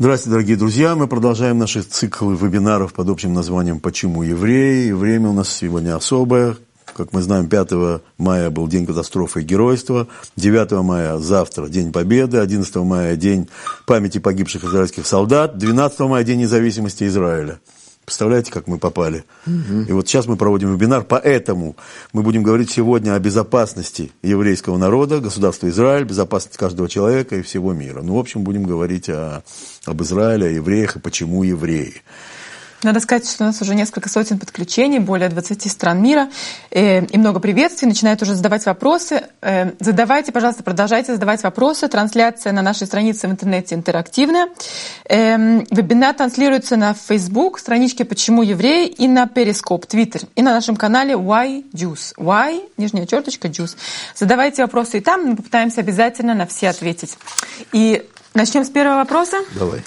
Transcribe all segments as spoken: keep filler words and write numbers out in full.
Здравствуйте, дорогие друзья. Мы продолжаем наши циклы вебинаров под общим названием «Почему евреи?». И время у нас сегодня особое. Как мы знаем, пятого мая был День катастрофы и геройства, девятого мая завтра День Победы, одиннадцатого мая День памяти погибших израильских солдат, двенадцатого мая День независимости Израиля. Представляете, как мы попали? Угу. И вот сейчас мы проводим вебинар, поэтому мы будем говорить сегодня о безопасности еврейского народа, государства Израиль, безопасности каждого человека и всего мира. Ну, в общем, будем говорить о, об Израиле, о евреях и почему евреи. Надо сказать, что у нас уже несколько сотен подключений, более двадцати стран мира, э, и много приветствий. Начинают уже задавать вопросы. Э, задавайте, пожалуйста, продолжайте задавать вопросы. Трансляция на нашей странице в интернете интерактивная. Э, вебинар транслируется на Facebook, страничке «Почему евреи» и на Periscope, Twitter, и на нашем канале Why Juice. Why, нижняя черточка, Juice. Задавайте вопросы и там, мы попытаемся обязательно на все ответить. И начнем с первого вопроса. Давай.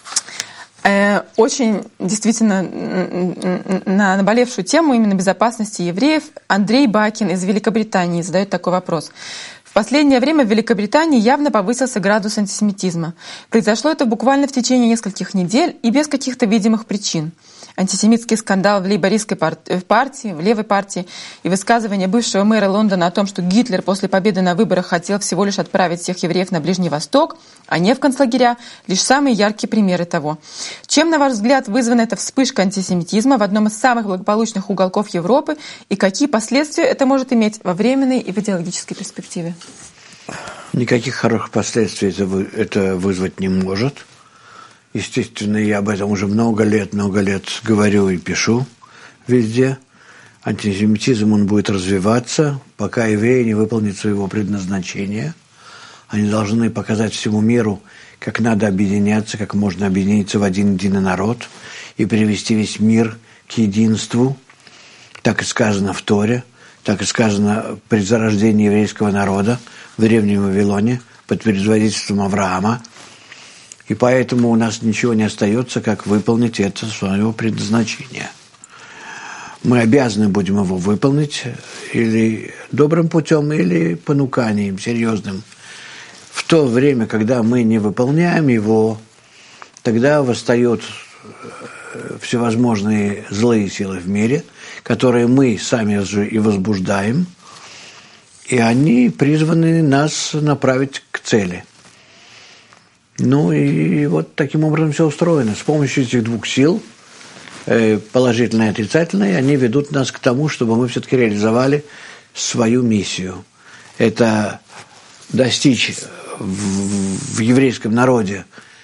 Очень действительно на наболевшую тему именно безопасности евреев Андрей Бакин из Великобритании задает такой вопрос. В последнее время в Великобритании явно повысился градус антисемитизма. Произошло это буквально в течение нескольких недель и без каких-то видимых причин. Антисемитский скандал в лейбористской партии, в левой партии и высказывание бывшего мэра Лондона о том, что Гитлер после победы на выборах хотел всего лишь отправить всех евреев на Ближний Восток, а не в концлагеря, лишь самые яркие примеры того. Чем, на ваш взгляд, вызвана эта вспышка антисемитизма в одном из самых благополучных уголков Европы и какие последствия это может иметь во временной и в идеологической перспективе? Никаких хороших последствий это, вы, это вызвать не может. Естественно, я об этом уже много лет, много лет говорю и пишу везде. Антисемитизм, он будет развиваться, пока евреи не выполнят своего предназначения. Они должны показать всему миру, как надо объединяться, как можно объединиться в один единый народ и привести весь мир к единству. Так и сказано в Торе, так и сказано при зарождении еврейского народа в Древнем Вавилоне под предводительством Авраама. И поэтому у нас ничего не остается, как выполнить это свое предназначение. Мы обязаны будем его выполнить или добрым путем, или понуканием серьезным. В то время, когда мы не выполняем его, тогда восстают всевозможные злые силы в мире, которые мы сами же и возбуждаем, и они призваны нас направить к цели. Ну и вот таким образом все устроено. С помощью этих двух сил, положительной и отрицательной, они ведут нас к тому, чтобы мы все-таки реализовали свою миссию. Это достичь в, в еврейском народе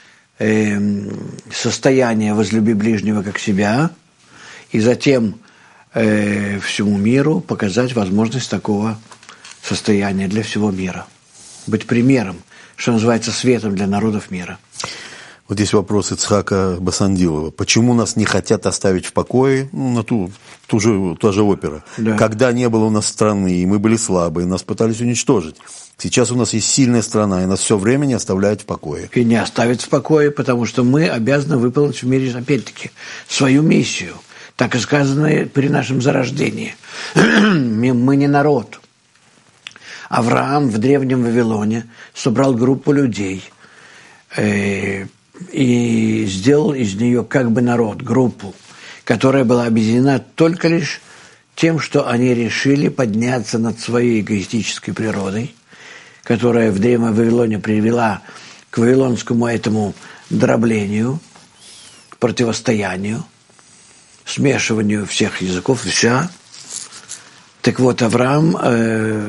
состояния «возлюби ближнего как себя», и затем всему миру показать возможность такого состояния для всего мира. Быть примером, что называется, светом для народов мира. Вот есть вопрос Ицхака Басандилова. Почему нас не хотят оставить в покое, ну, на ту, ту же, та же опера, да. Когда не было у нас страны, и мы были слабые, нас пытались уничтожить. Сейчас у нас есть сильная страна, и нас все время не оставляют в покое. И не оставят в покое, потому что мы обязаны выполнить в мире, опять-таки, свою миссию. Так и сказано при нашем зарождении. Мы не народ. Авраам в Древнем Вавилоне собрал группу людей э, и сделал из нее как бы народ, группу, которая была объединена только лишь тем, что они решили подняться над своей эгоистической природой, которая в Древнем Вавилоне привела к вавилонскому этому дроблению, к противостоянию, смешиванию всех языков, вся. Так вот, Авраам э,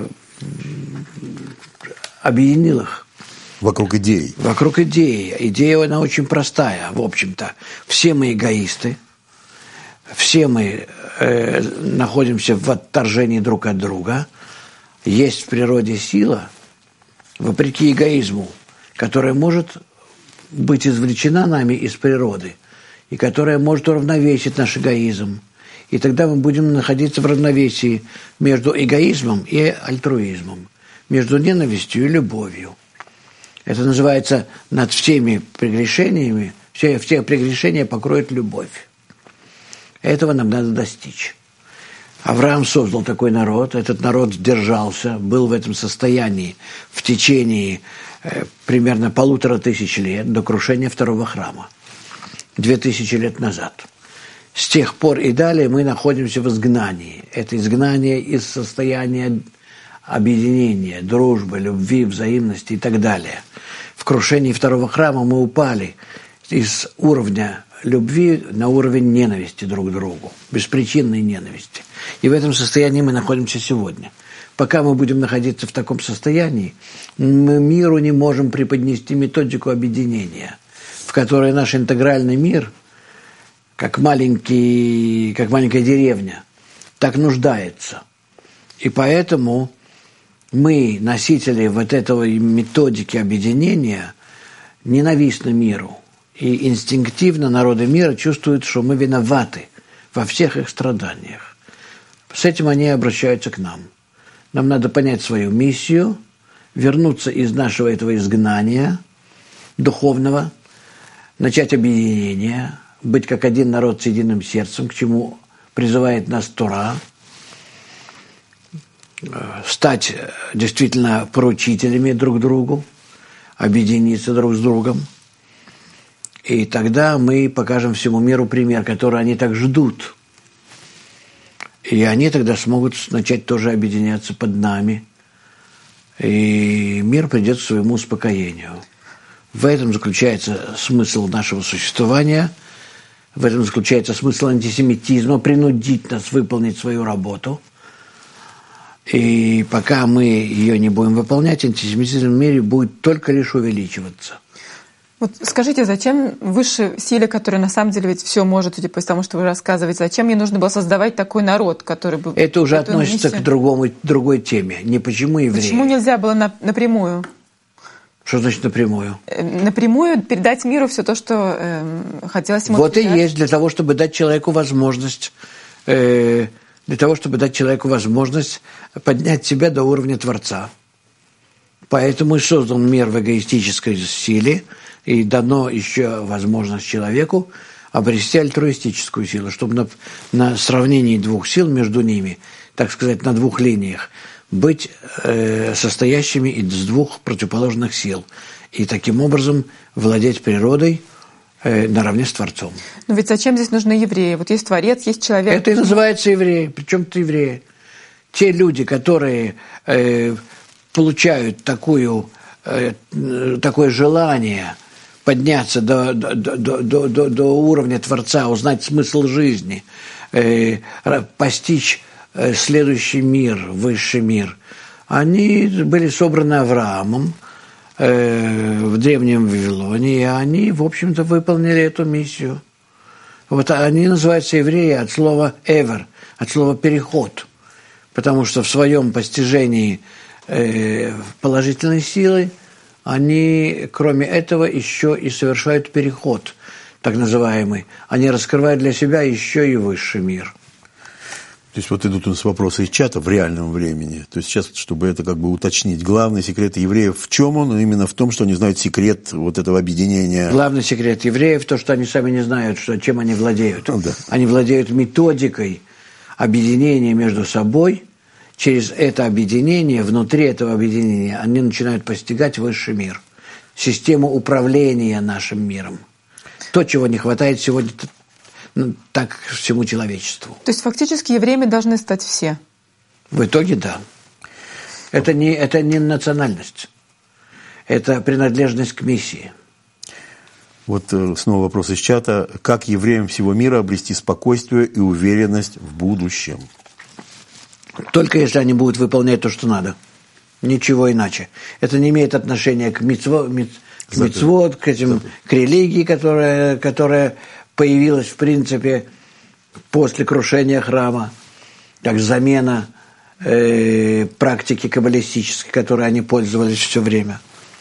объединил их. Вокруг идеи. Вокруг идеи. Идея, она очень простая, в общем-то. Все мы эгоисты, все мы э, находимся в отторжении друг от друга. Есть в природе сила, вопреки эгоизму, которая может быть извлечена нами из природы, и которая может уравновесить наш эгоизм. И тогда мы будем находиться в равновесии между эгоизмом и альтруизмом, между ненавистью и любовью. Это называется над всеми прегрешениями, все, все прегрешения покроет любовь. Этого нам надо достичь. Авраам создал такой народ, этот народ держался, был в этом состоянии в течение примерно полутора тысяч лет до крушения второго храма. Две тысячи лет назад. С тех пор и далее мы находимся в изгнании. Это изгнание из состояния объединения, дружбы, любви, взаимности и так далее. В крушении второго храма мы упали из уровня любви на уровень ненависти друг к другу, беспричинной ненависти. И в этом состоянии мы находимся сегодня. Пока мы будем находиться в таком состоянии, мы миру не можем преподнести методику объединения, в которой наш интегральный мир, как, маленький, как маленькая деревня, так нуждается. И поэтому мы, носители вот этой методики объединения, ненавистны миру. И инстинктивно народы мира чувствуют, что мы виноваты во всех их страданиях. С этим они обращаются к нам. Нам надо понять свою миссию, вернуться из нашего этого изгнания духовного, начать объединение, быть как один народ с единым сердцем, к чему призывает нас Тора, стать действительно поручителями друг другу, объединиться друг с другом. И тогда мы покажем всему миру пример, который они так ждут. И они тогда смогут начать тоже объединяться под нами. И мир придет к своему успокоению. В этом заключается смысл нашего существования, в этом заключается смысл антисемитизма, принудить нас выполнить свою работу. И пока мы ее не будем выполнять, антисемитизм в мире будет только лишь увеличиваться. Вот скажите, зачем высшей силе, которая на самом деле ведь все может, судя по тому, что вы рассказываете, зачем ей нужно было создавать такой народ, который бы... Это уже относится миссию... к другому, другой теме. Не почему евреи. Почему нельзя было на, напрямую? Что значит напрямую? Напрямую передать миру все то, что э, хотелось ему Вот передать. И есть для того, чтобы дать человеку возможность... Э, для того, чтобы дать человеку возможность поднять себя до уровня Творца. Поэтому и создан мир в эгоистической силе, и дано еще возможность человеку обрести альтруистическую силу, чтобы на, на сравнении двух сил между ними, так сказать, на двух линиях, быть э, состоящими из двух противоположных сил. И таким образом владеть природой э, наравне с Творцом. Но ведь зачем здесь нужны евреи? Вот есть Творец, есть человек. Это и называется евреи. Причем тут евреи. Те люди, которые э, получают такую, э, такое желание подняться до, до, до, до, до, до уровня Творца, узнать смысл жизни, э, постичь э, следующий мир, высший мир, они были собраны Авраамом э, в древнем Вавилоне, и они, в общем-то, выполнили эту миссию. Вот они называются евреи от слова «эвер», от слова «переход», потому что в своем постижении э, положительной силы они, кроме этого, еще и совершают переход, так называемый. Они раскрывают для себя еще и высший мир. То есть вот идут у нас вопросы из чата в реальном времени. То есть сейчас, чтобы это как бы уточнить, главный секрет евреев в чем он? Именно в том, что они знают секрет вот этого объединения. Главный секрет евреев – то, что они сами не знают, что, чем они владеют. Ну, да. Они владеют методикой объединения между собой. Через это объединение, внутри этого объединения, они начинают постигать высший мир, систему управления нашим миром. То, чего не хватает сегодня ну, так всему человечеству. То есть фактически евреями должны стать все? В итоге да. Это не, это не национальность, это принадлежность к миссии. Вот снова вопрос из чата. Как евреям всего мира обрести спокойствие и уверенность в будущем? Только если они будут выполнять то, что надо. Ничего иначе. Это не имеет отношения к мицвот, к, мицвот, к, этим, к религии, которая, которая появилась, в принципе, после крушения храма, как замена э, практики каббалистической, которой они пользовались все время.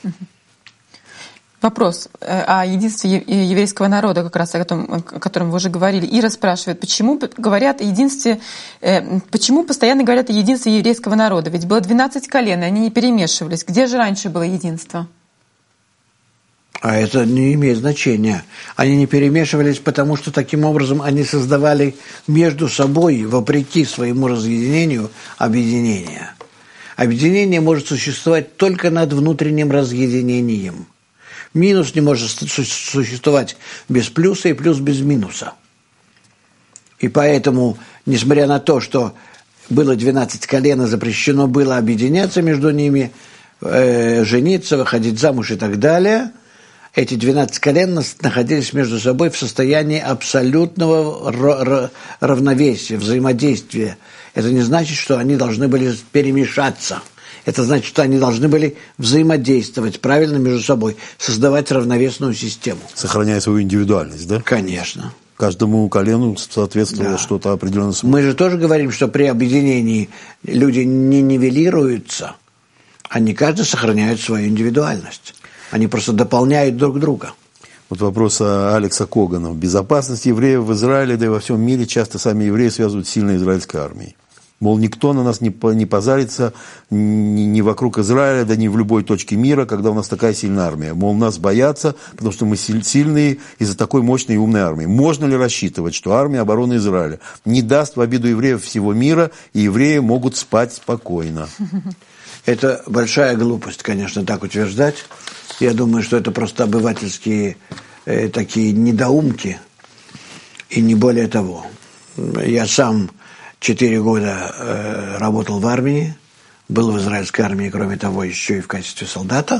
Вопрос о единстве еврейского народа, как раз о котором, о котором вы уже говорили. Ира спрашивает, почему говорят о единстве, почему постоянно говорят о единстве еврейского народа? Ведь было двенадцать колен, и они не перемешивались. Где же раньше было единство? А это не имеет значения. Они не перемешивались, потому что таким образом они создавали между собой, вопреки своему разъединению, объединение. Объединение может существовать только над внутренним разъединением. Минус не может существовать без плюса и плюс без минуса. И поэтому, несмотря на то, что было двенадцать колен, и запрещено было объединяться между ними, э, жениться, выходить замуж и так далее, эти двенадцать колен находились между собой в состоянии абсолютного равновесия, взаимодействия. Это не значит, что они должны были перемешаться. Это значит, что они должны были взаимодействовать правильно между собой, создавать равновесную систему. Сохраняя свою индивидуальность, да? Конечно. Каждому колену соответствовало да. что-то определенное. Мы же тоже говорим, что при объединении люди не нивелируются, они каждый сохраняет свою индивидуальность. Они просто дополняют друг друга. Вот вопрос Алекса Когана. Безопасность евреев в Израиле, да и во всем мире часто сами евреи связывают с сильной израильской армией. Мол, никто на нас не, не позарится ни, ни вокруг Израиля, да ни в любой точке мира, когда у нас такая сильная армия. Мол, нас боятся, потому что мы сильные из-за такой мощной и умной армии. Можно ли рассчитывать, что армия обороны Израиля не даст в обиду евреев всего мира, и евреи могут спать спокойно? Это большая глупость, конечно, так утверждать. Я думаю, что это просто обывательские э, такие недоумки, и не более того. Я сам четыре года э, работал в армии, был в израильской армии, кроме того, еще и в качестве солдата.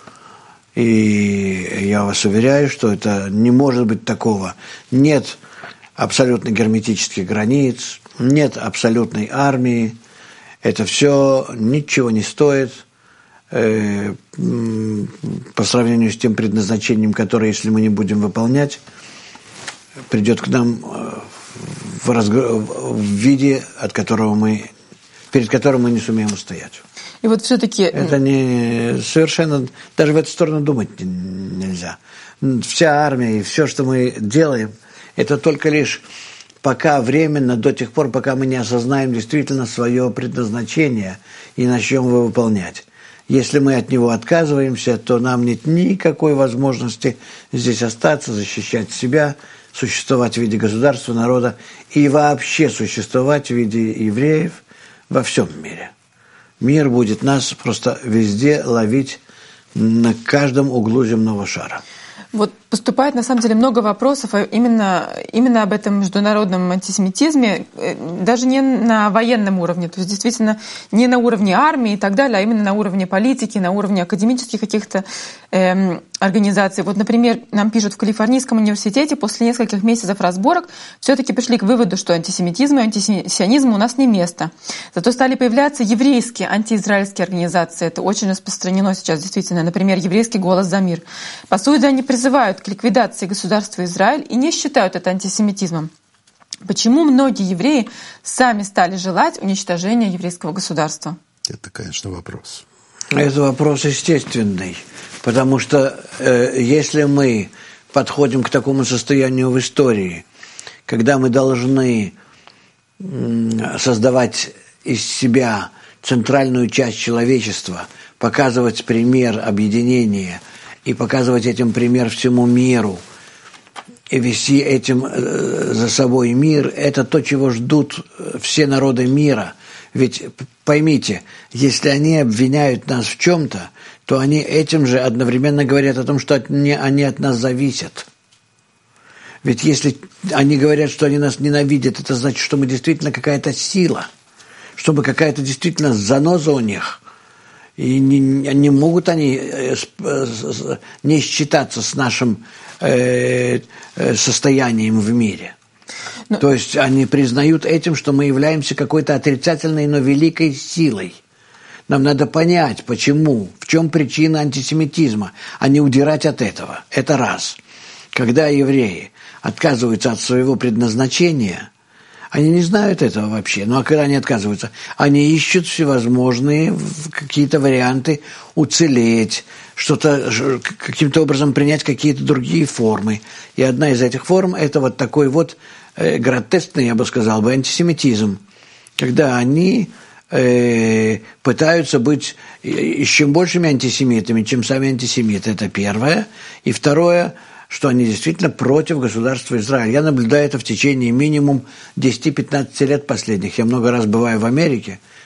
И я вас уверяю, что это не может быть такого. Нет абсолютно герметических границ, нет абсолютной армии. Это все ничего не стоит э, по сравнению с тем предназначением, которое, если мы не будем выполнять, придет к нам в, разго... в виде, от которого мы, перед которым мы не сумеем устоять. И вот все-таки... Это не совершенно... Даже в эту сторону думать нельзя. Вся армия и все, что мы делаем, это только лишь пока временно, до тех пор, пока мы не осознаем действительно свое предназначение и начнем его выполнять. Если мы от него отказываемся, то нам нет никакой возможности здесь остаться, защищать себя, существовать в виде государства, народа и вообще существовать в виде евреев во всем мире. Мир будет нас просто везде ловить на каждом углу земного шара. Вот поступает, на самом деле, много вопросов именно, именно об этом международном антисемитизме, даже не на военном уровне, то есть действительно не на уровне армии и так далее, а именно на уровне политики, на уровне академических каких-то эм, организаций. Вот, например, нам пишут, в Калифорнийском университете после нескольких месяцев разборок все-таки пришли к выводу, что антисемитизму и антисионизму у нас не место. Зато стали появляться еврейские антиизраильские организации. Это очень распространено сейчас, действительно. Например, еврейский голос за мир. По сути, они призывают к ликвидации государства Израиль и не считают это антисемитизмом. Почему многие евреи сами стали желать уничтожения еврейского государства? Это, конечно, вопрос. Это вопрос естественный, потому что э, если мы подходим к такому состоянию в истории, когда мы должны э, создавать из себя центральную часть человечества, показывать пример объединения и показывать этим пример всему миру, и вести этим э, за собой мир, это то, чего ждут все народы мира. Ведь поймите, если они обвиняют нас в чем-то, то они этим же одновременно говорят о том, что от, не, они от нас зависят. Ведь если они говорят, что они нас ненавидят, это значит, что мы действительно какая-то сила, что мы какая-то действительно заноза у них. И не, не могут они не считаться с нашим э, состоянием в мире. Но... То есть они признают этим, что мы являемся какой-то отрицательной, но великой силой. Нам надо понять, почему, в чем причина антисемитизма, а не удирать от этого. Это раз. Когда евреи отказываются от своего предназначения, они не знают этого вообще. Ну а когда они отказываются, они ищут всевозможные какие-то варианты уцелеть, что-то каким-то образом принять какие-то другие формы. И одна из этих форм – это вот такой вот э, гротескный, я бы сказал, бы, антисемитизм. Когда они э, пытаются быть еще большими антисемитами, чем сами антисемиты. Это первое. И второе – что они действительно против государства Израиль. Я наблюдаю это в течение минимум десять-пятнадцать лет последних. Я много раз бываю в Америке,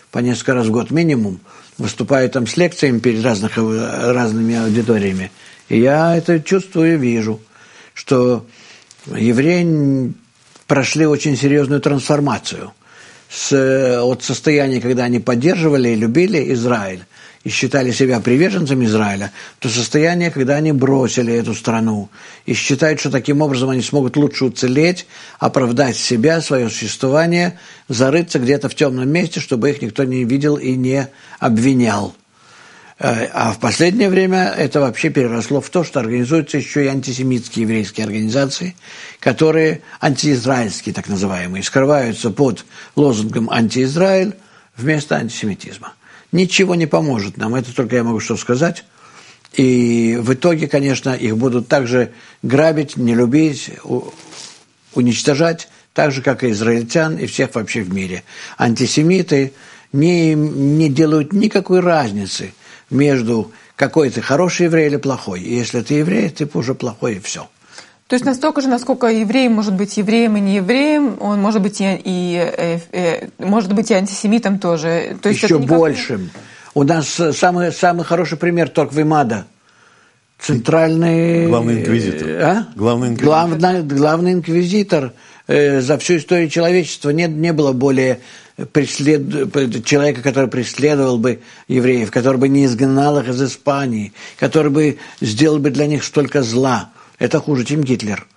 по несколько раз в год минимум, выступаю там с лекциями перед разных, разными аудиториями. И я это чувствую и вижу, что евреи прошли очень серьезную трансформацию. С, от состояния, когда они поддерживали и любили Израиль, и считали себя приверженцами Израиля, до состояния, когда они бросили эту страну и считают, что таким образом они смогут лучше уцелеть, оправдать себя, свое существование, зарыться где-то в темном месте, чтобы их никто не видел и не обвинял. А в последнее время это вообще переросло в то, что организуются еще и антисемитские еврейские организации, которые антиизраильские, так называемые, скрываются под лозунгом «антиизраиль» вместо антисемитизма. Ничего не поможет нам, это только я могу что сказать. И в итоге, конечно, их будут также грабить, не любить, уничтожать, так же, как и израильтян, и всех вообще в мире. Антисемиты не, не делают никакой разницы между какой ты хороший еврей или плохой. И если ты еврей, ты уже плохой, и все. То есть настолько же, насколько еврей может быть евреем и не евреем, он может быть и, и, и, может быть и антисемитом тоже. То есть еще никак... большим. У нас самый, самый хороший пример Торквемада. Центральный... Главный инквизитор. А? Главный инквизитор. Главный, главный инквизитор. Э, за всю историю человечества не, не было более преслед... человека, который преследовал бы евреев, который бы не изгнал их из Испании, который бы сделал бы для них столько зла. Это хуже, чем Гитлер.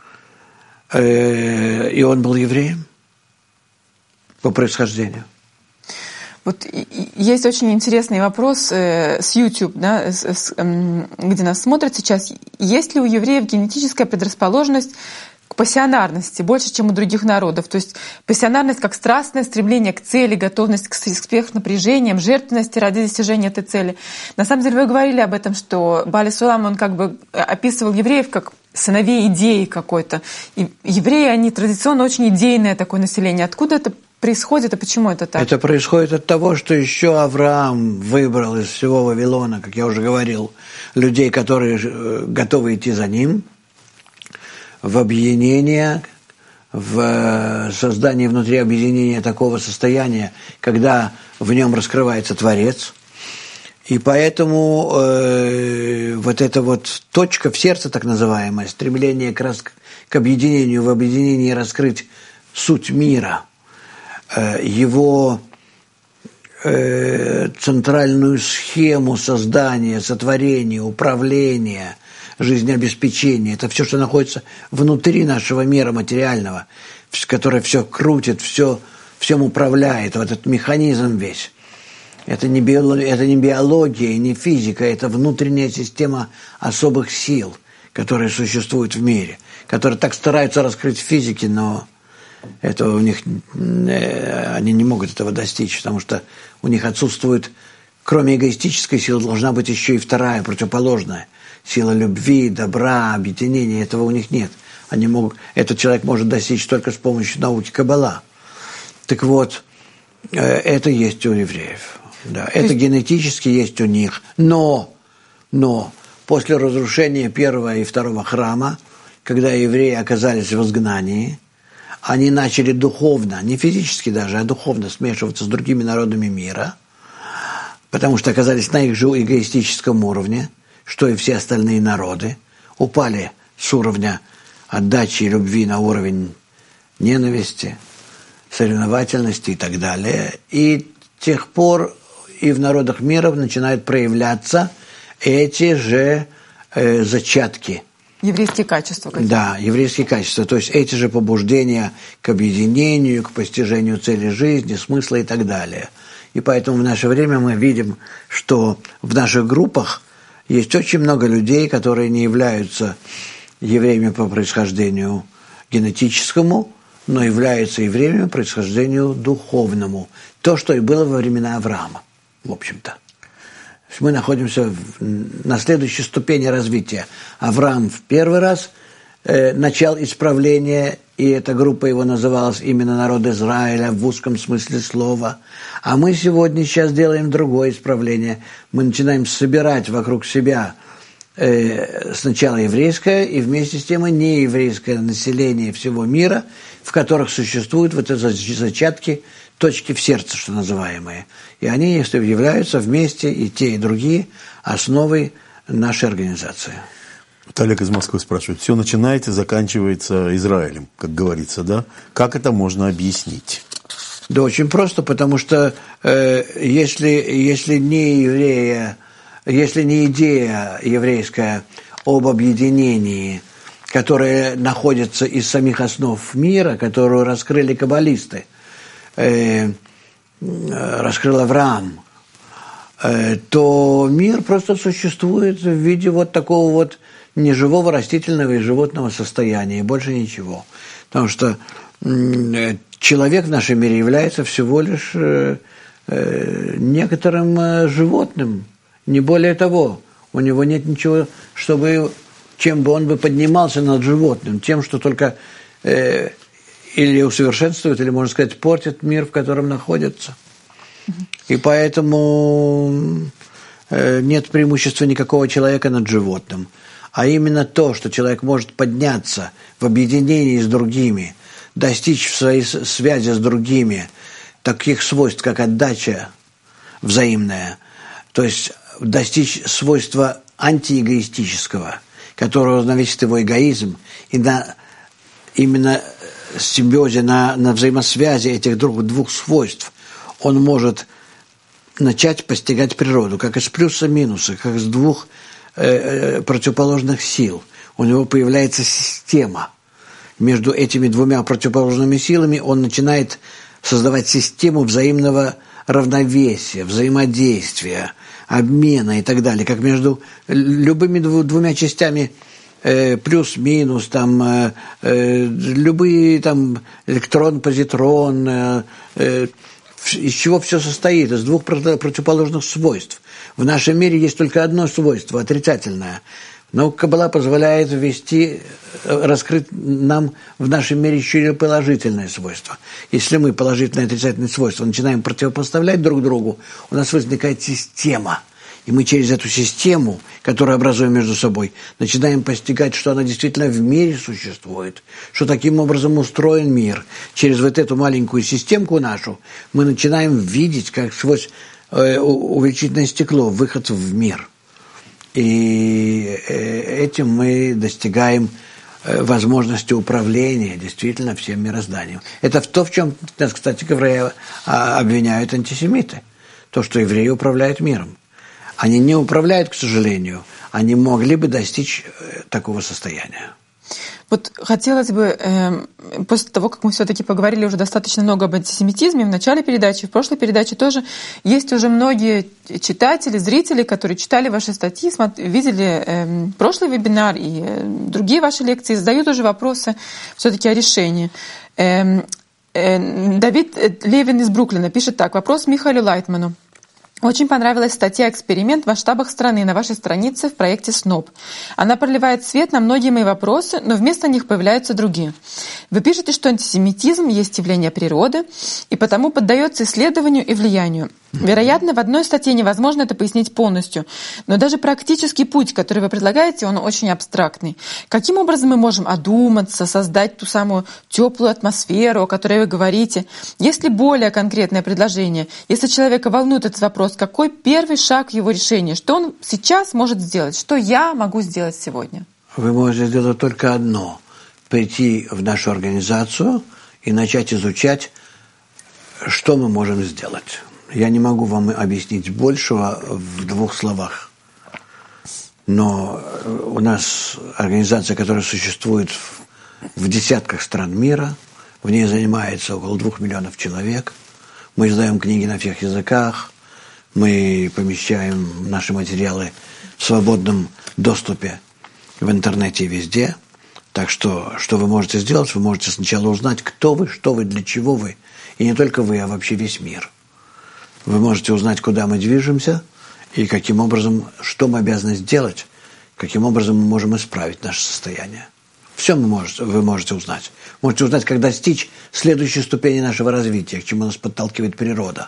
И он был евреем по происхождению. Вот есть очень интересный вопрос с YouTube, да, где нас смотрят сейчас. Есть ли у евреев генетическая предрасположенность к пассионарности больше, чем у других народов? То есть пассионарность как страстное стремление к цели, готовность к сверхнапряжениям, жертвенности ради достижения этой цели. На самом деле вы говорили об этом, что Бааль Сулам, он как бы описывал евреев как сыновей идеи какой-то. И евреи, они традиционно очень идейное такое население. Откуда это происходит и почему это так? Это происходит от того, что еще Авраам выбрал из всего Вавилона, как я уже говорил, людей, которые готовы идти за ним, в объединение, в создание внутри объединения такого состояния, когда в нем раскрывается Творец. И поэтому э, вот эта вот точка в сердце, так называемая, стремление к, рас... к объединению, в объединении раскрыть суть мира, э, его э, центральную схему создания, сотворения, управления, жизнеобеспечения, это все, что находится внутри нашего мира материального, которое все крутит, все, всем управляет, вот этот механизм весь. Это не, биология, это не биология, не физика, это внутренняя система особых сил, которые существуют в мире, которые так стараются раскрыть в физике, но этого у них, они не могут этого достичь, потому что у них отсутствует, кроме эгоистической силы, должна быть еще и вторая, противоположная, сила любви, добра, объединения. Этого у них нет. Они могут, этот человек может достичь только с помощью науки Каббала. Так вот, это есть у евреев. Да, это есть... генетически есть у них. Но, но после разрушения первого и второго храма, когда евреи оказались в изгнании, они начали духовно, не физически даже, а духовно смешиваться с другими народами мира, потому что оказались на их же эгоистическом уровне, что и все остальные народы, упали с уровня отдачи и любви на уровень ненависти, соревновательности и так далее. И с тех пор и в народах мира начинают проявляться эти же э, зачатки. Еврейские качества. Какие? Да, еврейские качества. То есть эти же побуждения к объединению, к постижению цели жизни, смысла и так далее. И поэтому в наше время мы видим, что в наших группах есть очень много людей, которые не являются евреями по происхождению генетическому, но являются евреями по происхождению духовному. То, что и было во времена Авраама, в общем-то. Мы находимся на следующей ступени развития. Авраам в первый раз э, начал исправление, и эта группа его называлась именно народ Израиля в узком смысле слова. А мы сегодня сейчас делаем другое исправление. Мы начинаем собирать вокруг себя э, сначала еврейское, и вместе с тем и нееврейское население всего мира, в которых существуют вот эти зачатки точки в сердце, что называемые. И они являются вместе, и те, и другие, основой нашей организации. Олег из Москвы спрашивает. Все начинается, заканчивается Израилем, как говорится, да? Как это можно объяснить? Да очень просто, потому что э, если, если не еврея, если не идея еврейская об объединении, которая находится из самих основ мира, которую раскрыли каббалисты, э, раскрыл Авраам, э, то мир просто существует в виде вот такого вот неживого растительного и животного состояния, и больше ничего. Потому что э, человек в нашем мире является всего лишь э, э, некоторым э, животным, не более того. У него нет ничего, чтобы, чем бы он бы поднимался над животным, тем, что только э, или усовершенствует, или, можно сказать, портит мир, в котором находится. И поэтому э, нет преимущества никакого человека над животным. А именно то, что человек может подняться в объединении с другими, достичь в своей связи с другими таких свойств, как отдача взаимная, то есть достичь свойства антиэгоистического, которого навесит его эгоизм, и на именно симбиозе, на, на взаимосвязи этих двух, двух свойств он может начать постигать природу, как из плюса минуса, как из двух э, противоположных сил. У него появляется система. Между этими двумя противоположными силами он начинает создавать систему взаимного равновесия, взаимодействия, обмена и так далее, как между любыми двумя частями, э, плюс-минус, там, э, э, любые там электрон, позитрон, э, э, из чего все состоит, из двух противоположных свойств. В нашем мире есть только одно свойство, отрицательное. Но Каббала позволяет ввести, раскрыть нам в нашем мире еще и положительное свойство. Если мы положительное и отрицательное свойство начинаем противопоставлять друг другу, у нас возникает система. И мы через эту систему, которую образуем между собой, начинаем постигать, что она действительно в мире существует, что таким образом устроен мир. Через вот эту маленькую системку нашу мы начинаем видеть, как сквозь э, увеличительное стекло, выход в мир. И этим мы достигаем возможности управления действительно всем мирозданием. Это то, в чем нас, кстати говоря, обвиняют антисемиты. То, что евреи управляют миром. Они не управляют, к сожалению. Они могли бы достичь такого состояния. Вот хотелось бы, э, после того, как мы все-таки поговорили уже достаточно много об антисемитизме в начале передачи, в прошлой передаче тоже, есть уже многие читатели, зрители, которые читали ваши статьи, смотри, видели э, прошлый вебинар и э, другие ваши лекции, задают уже вопросы все-таки о решении. Э, э, Давид Левин из Бруклина пишет так. Вопрос Михаилу Лайтману. Очень понравилась статья «Эксперимент» в масштабах страны на вашей странице в проекте СНОП. Она проливает свет на многие мои вопросы, но вместо них появляются другие. Вы пишете, что антисемитизм есть явление природы и потому поддается исследованию и влиянию. Вероятно, в одной статье невозможно это пояснить полностью, но даже практический путь, который вы предлагаете, он очень абстрактный. Каким образом мы можем одуматься, создать ту самую теплую атмосферу, о которой вы говорите? Есть ли более конкретное предложение? Если человека волнует этот вопрос, какой первый шаг в его решении? Что он сейчас может сделать? Что я могу сделать сегодня? Вы можете сделать только одно. Прийти в нашу организацию и начать изучать, что мы можем сделать. Я не могу вам объяснить большего в двух словах. Но у нас организация, которая существует в десятках стран мира, в ней занимается около двух миллионов человек. Мы издаем книги на всех языках, мы помещаем наши материалы в свободном доступе в интернете и везде. Так что, что вы можете сделать? Вы можете сначала узнать, кто вы, что вы, для чего вы. И не только вы, а вообще весь мир. Вы можете узнать, куда мы движемся и каким образом, что мы обязаны сделать, каким образом мы можем исправить наше состояние. Все вы можете, вы можете узнать. Можете узнать, как достичь следующей ступени нашего развития, к чему нас подталкивает природа.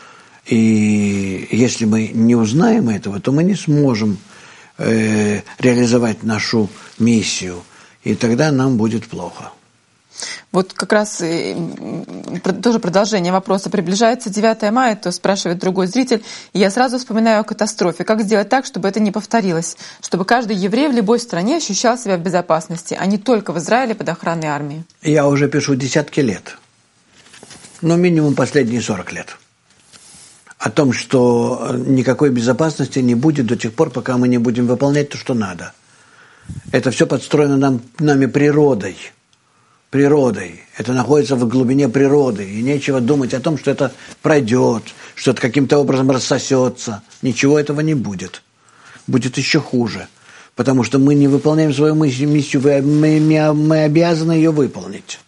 И если мы не узнаем этого, то мы не сможем э, реализовать нашу миссию, и тогда нам будет плохо. Вот как раз тоже продолжение вопроса. Приближается девятое мая, то спрашивает другой зритель, и я сразу вспоминаю о катастрофе. Как сделать так, чтобы это не повторилось? Чтобы каждый еврей в любой стране ощущал себя в безопасности, а не только в Израиле под охраной армии? Я уже пишу десятки лет, ну минимум последние сорок лет, о том, что никакой безопасности не будет до тех пор, пока мы не будем выполнять то, что надо. Это все подстроено нам, нами природой. Природой. Это находится в глубине природы. И нечего думать о том, что это пройдет, что это каким-то образом рассосется. Ничего этого не будет. Будет еще хуже. Потому что мы не выполняем свою миссию, мы, мы обязаны ее выполнить.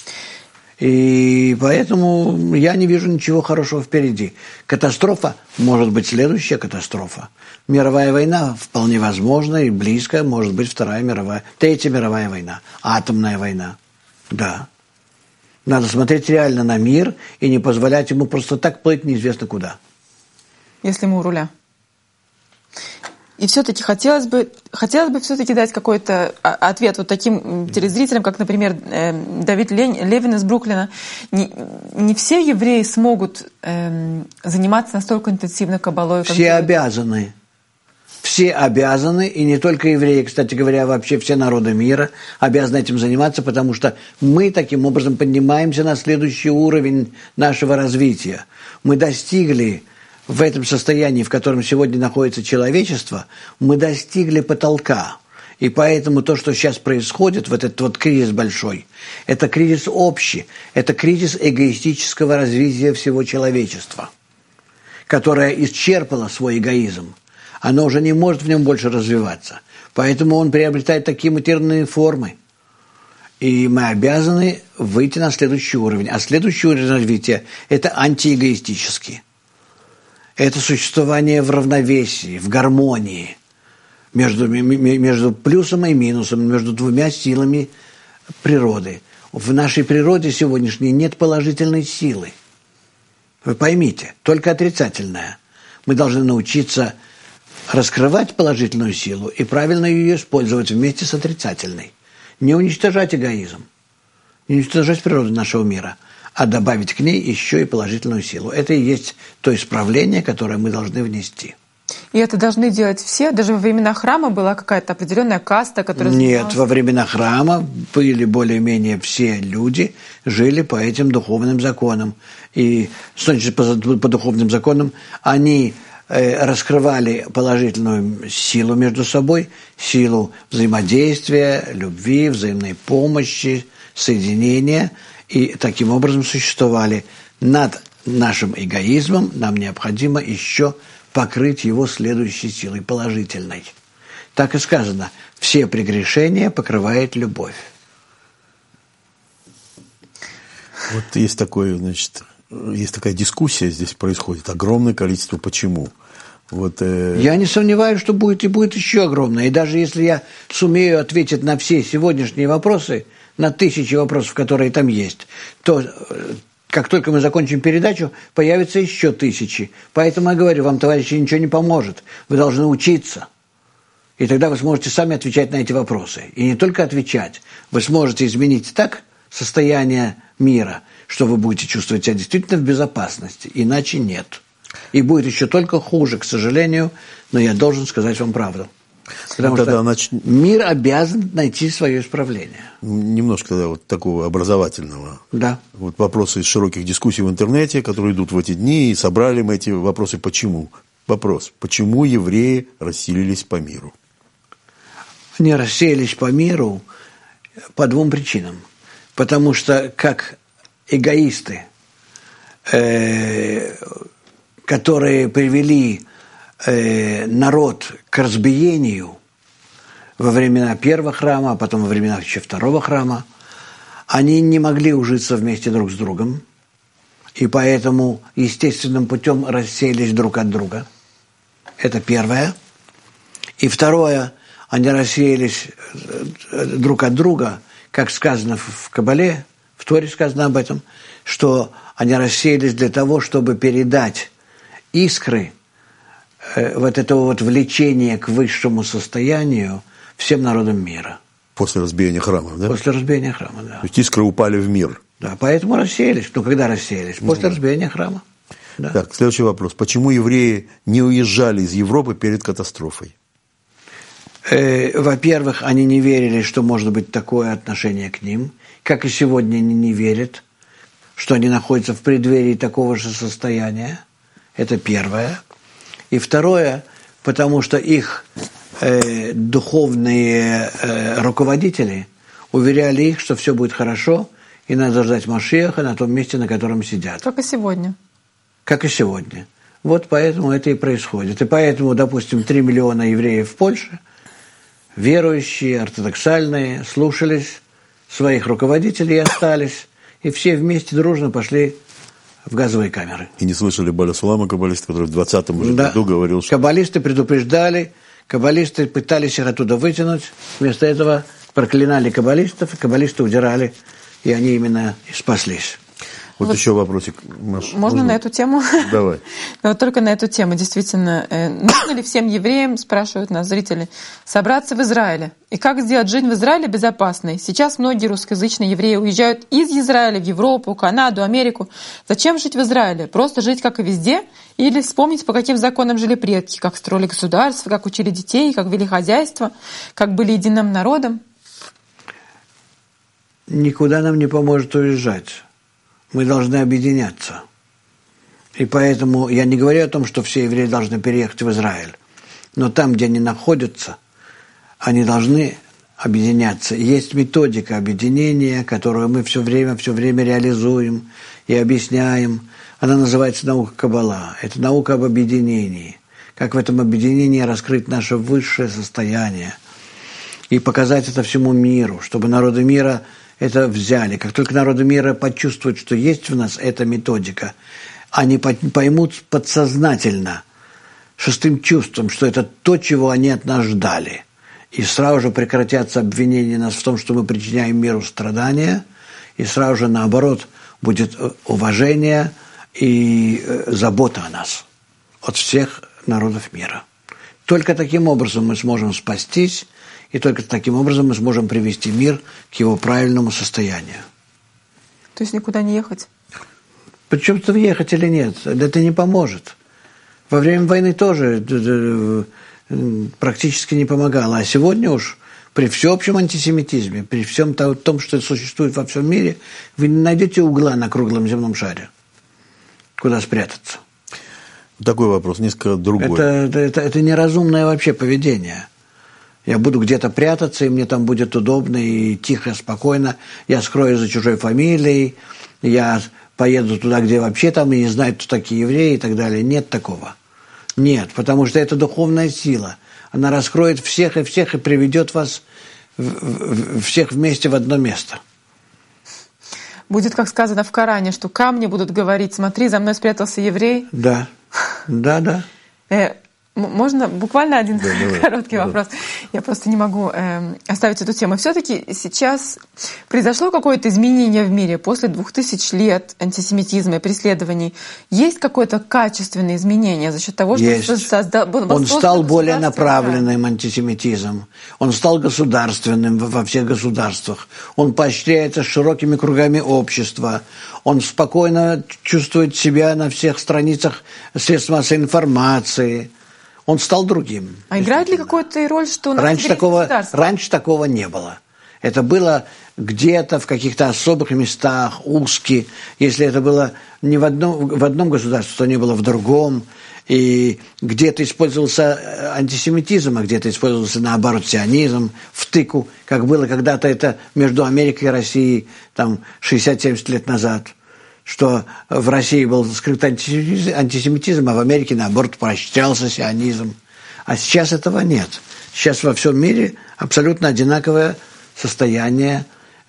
И поэтому я не вижу ничего хорошего впереди. Катастрофа, может быть, следующая катастрофа. Мировая война вполне возможна и близко, может быть, вторая мировая, третья мировая война, атомная война. Да. Надо смотреть реально на мир и не позволять ему просто так плыть неизвестно куда. Если мы у руля. И все-таки хотелось бы, хотелось бы все-таки дать какой-то ответ вот таким телезрителям, как, например, Давид Левин из Бруклина. Не, не все евреи смогут э, заниматься настолько интенсивно каббалой. Как все делают. обязаны. Все обязаны, и не только евреи, кстати говоря, вообще все народы мира обязаны этим заниматься, потому что мы таким образом поднимаемся на следующий уровень нашего развития. Мы достигли в этом состоянии, в котором сегодня находится человечество, мы достигли потолка. И поэтому то, что сейчас происходит, вот этот вот кризис большой, это кризис общий, это кризис эгоистического развития всего человечества, которое исчерпало свой эгоизм. Оно уже не может в нем больше развиваться. Поэтому он приобретает такие материальные формы. И мы обязаны выйти на следующий уровень. А следующий уровень развития – это антиэгоистический. Это существование в равновесии, в гармонии между, между плюсом и минусом, между двумя силами природы. В нашей природе сегодняшней нет положительной силы. Вы поймите, только отрицательная. Мы должны научиться раскрывать положительную силу и правильно ее использовать вместе с отрицательной. Не уничтожать эгоизм, не уничтожать природу нашего мира, а добавить к ней еще и положительную силу. Это и есть то исправление, которое мы должны внести. И это должны делать все? Даже во времена храма была какая-то определенная каста, которая... Нет, занималась... во времена храма были более-менее все люди, жили по этим духовным законам. И, что значит по, по духовным законам? Они э, раскрывали положительную силу между собой, силу взаимодействия, любви, взаимной помощи, соединения, и таким образом существовали. Над нашим эгоизмом нам необходимо еще покрыть его следующей силой, положительной. Так и сказано, все прегрешения покрывает любовь. Вот есть такое, значит, есть такая дискуссия здесь происходит, огромное количество почему. Вот, э... Я не сомневаюсь, что будет и будет еще огромное. И даже если я сумею ответить на все сегодняшние вопросы, на тысячи вопросов, которые там есть, то как только мы закончим передачу, появятся еще тысячи. Поэтому я говорю, вам, товарищи, ничего не поможет. Вы должны учиться. И тогда вы сможете сами отвечать на эти вопросы. И не только отвечать. Вы сможете изменить так состояние мира, что вы будете чувствовать себя действительно в безопасности. Иначе нет. И будет еще только хуже, к сожалению, но я должен сказать вам правду. Потому ну, что нач... мир обязан найти свое исправление. Немножко тогда вот такого образовательного. Да. Вот вопросы из широких дискуссий в интернете, которые идут в эти дни, и собрали мы эти вопросы «почему?». Вопрос: почему евреи расселились по миру? Они расселились по миру по двум причинам. Потому что как эгоисты, э, которые привели народ к разбиению во времена первого храма, а потом во времена еще второго храма, они не могли ужиться вместе друг с другом, и поэтому естественным путем расселись друг от друга. Это первое. И второе, они расселись друг от друга, как сказано в Кабале, в Торе сказано об этом, что они расселись для того, чтобы передать искры вот этого вот влечения к высшему состоянию всем народам мира. После разбиения храмов, да? После разбиения храма, да. То есть искры упали в мир. Да, поэтому рассеялись. Ну, когда рассеялись? После ну, разбиения храма. Да. Так, следующий вопрос. Почему евреи не уезжали из Европы перед катастрофой? Э, во-первых, они не верили, что может быть такое отношение к ним. Как и сегодня они не верят, что они находятся в преддверии такого же состояния. Это первое. И второе, потому что их э, духовные э, руководители уверяли их, что все будет хорошо, и надо ждать Машиаха на том месте, на котором сидят. Как и сегодня. Как и сегодня. Вот поэтому это и происходит. И поэтому, допустим, три миллиона евреев в Польше, верующие, ортодоксальные, слушались своих руководителей и остались. И все вместе дружно пошли в газовые камеры. И не слышали Баля Сулама, каббалиста, который в двадцатом уже да. году говорил, что... Каббалисты предупреждали, каббалисты пытались их оттуда вытянуть. Вместо этого проклинали каббалистов, и каббалисты удирали, и они именно и спаслись. Вот, вот еще вопросик, Маш. Можно, можно на эту тему? Давай. Но вот только на эту тему, действительно. Нужно ли всем евреям, спрашивают нас зрители, собраться в Израиле? И как сделать жизнь в Израиле безопасной? Сейчас многие русскоязычные евреи уезжают из Израиля в Европу, Канаду, Америку. Зачем жить в Израиле? Просто жить, как и везде? Или вспомнить, по каким законам жили предки? Как строили государство, как учили детей, как вели хозяйство, как были единым народом? Никуда нам не поможет уезжать. Мы должны объединяться. И поэтому я не говорю о том, что все евреи должны переехать в Израиль. Но там, где они находятся, они должны объединяться. И есть методика объединения, которую мы все время, все время реализуем и объясняем. Она называется наука Каббала. Это наука об объединении. Как в этом объединении раскрыть наше высшее состояние. И показать это всему миру, чтобы народы мира это взяли. Как только народы мира почувствуют, что есть в нас эта методика, они поймут подсознательно, шестым чувством, что это то, чего они от нас ждали. И сразу же прекратятся обвинения нас в том, что мы причиняем миру страдания, и сразу же, наоборот, будет уважение и забота о нас от всех народов мира. Только таким образом мы сможем спастись, и только таким образом мы сможем привести мир к его правильному состоянию. То есть никуда не ехать? Причем-то ехать или нет, это не поможет. Во время войны тоже практически не помогало. А сегодня уж при всеобщем антисемитизме, при всем том, что существует во всем мире, вы не найдете угла на круглом земном шаре, куда спрятаться. Такой вопрос, несколько другой. Это, это, это неразумное вообще поведение. Я буду где-то прятаться, и мне там будет удобно, и тихо, спокойно. Я скроюсь за чужой фамилией, я поеду туда, где вообще там и не знают, кто такие евреи и так далее. Нет такого. Нет, потому что это духовная сила. Она раскроет всех и всех и приведет вас в, в, всех вместе в одно место. Будет, как сказано в Коране, что камни будут говорить: смотри, за мной спрятался еврей. Да, да, да. Э, Можно буквально один да, короткий давай. вопрос? Я просто не могу э, оставить эту тему. Все-таки сейчас произошло какое-то изменение в мире после двух тысяч лет антисемитизма и преследований. Есть какое-то качественное изменение за счет того, что Есть. создал... Он стал более направленным антисемитизм. Он стал государственным во всех государствах. Он поощряется широкими кругами общества. Он спокойно чувствует себя на всех страницах средств массовой информации. Он стал другим. А играет ли какую-то роль, что... Раньше такого, раньше такого не было. Это было где-то в каких-то особых местах, узкие. Если это было не в одном, в одном государстве, то не было в другом. И где-то использовался антисемитизм, а где-то использовался, наоборот, сионизм, втыку, как было когда-то это между Америкой и Россией там шестьдесят-семьдесят лет назад. Что в России был скрыт антисемитизм, а в Америке, наоборот, поощрялся сионизм. А сейчас этого нет. Сейчас во всем мире абсолютно одинаковое состояние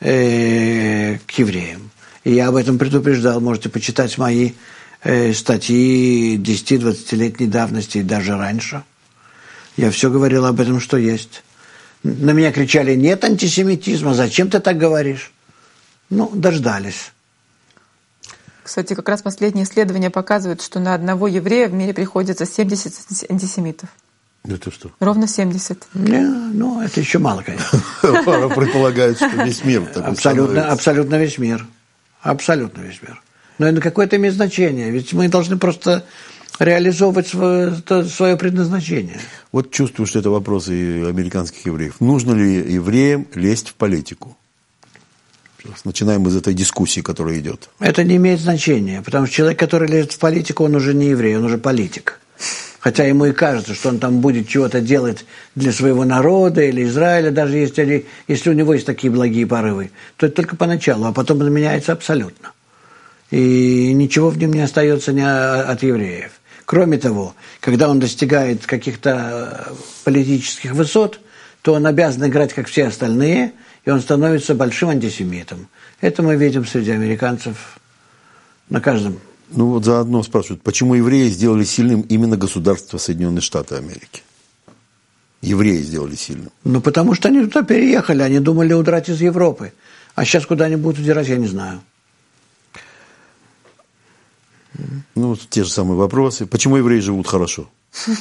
э, к евреям. И я об этом предупреждал. Можете почитать мои э, статьи десяти-двадцатилетней давности и даже раньше. Я все говорил об этом, что есть. На меня кричали: нет антисемитизма, зачем ты так говоришь? Ну, дождались. Кстати, как раз последние исследования показывают, что на одного еврея в мире приходится семьдесят антисемитов. Это что? Ровно семьдесят. Не, ну, это еще мало, конечно. Предполагает, что весь мир такой абсолютно, абсолютно весь мир. Абсолютно весь мир. Но это какое-то имеет значение. Ведь мы должны просто реализовывать свое, свое предназначение. Вот чувствую, что это вопрос и американских евреев. Нужно ли евреям лезть в политику? Начинаем из этой дискуссии, которая идет. Это не имеет значения, потому что человек, который лезет в политику, он уже не еврей, он уже политик. Хотя ему и кажется, что он там будет чего-то делать для своего народа или Израиля, даже если, если у него есть такие благие порывы, то это только поначалу, а потом он меняется абсолютно. И ничего в нем не остается ни от евреев. Кроме того, когда он достигает каких-то политических высот, то он обязан играть, как все остальные, и он становится большим антисемитом. Это мы видим среди американцев на каждом. Ну вот заодно спрашивают, почему евреи сделали сильным именно государство Соединенные Штаты Америки? Евреи сделали сильным. Ну, потому что они туда переехали, они думали удрать из Европы. А сейчас куда они будут удирать, я не знаю. Ну, вот те же самые вопросы. Почему евреи живут хорошо?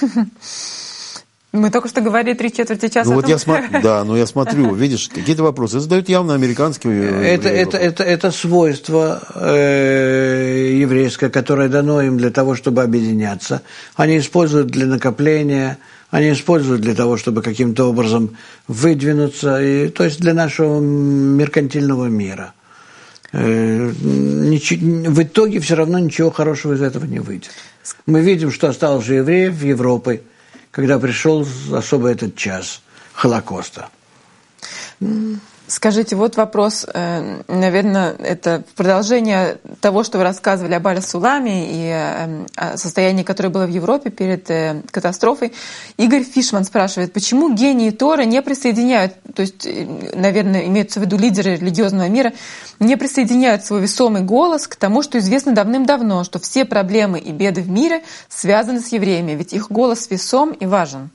Мы только что говорили три четверти часа. Ну вот я смотрю, да, но я смотрю, видишь, какие-то вопросы задают явно американские. Это, это, это, это свойство э, еврейское, которое дано им для того, чтобы объединяться. Они используют для накопления, они используют для того, чтобы каким-то образом выдвинуться, и, то есть для нашего меркантильного мира. Э, ничего, в итоге все равно ничего хорошего из этого не выйдет. Мы видим, что осталось же евреев в Европе, когда пришел особо этот час Холокоста. Скажите, вот вопрос, наверное, это продолжение того, что вы рассказывали об Аль-Суламе и о состоянии, которое было в Европе перед катастрофой. Игорь Фишман спрашивает, почему гении Торы не присоединяют, то есть, наверное, имеются в виду лидеры религиозного мира, не присоединяют свой весомый голос к тому, что известно давным-давно, что все проблемы и беды в мире связаны с евреями, ведь их голос весом и важен.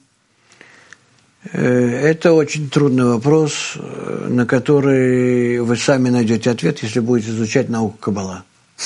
Это очень трудный вопрос, на который вы сами найдете ответ, если будете изучать науку Каббала.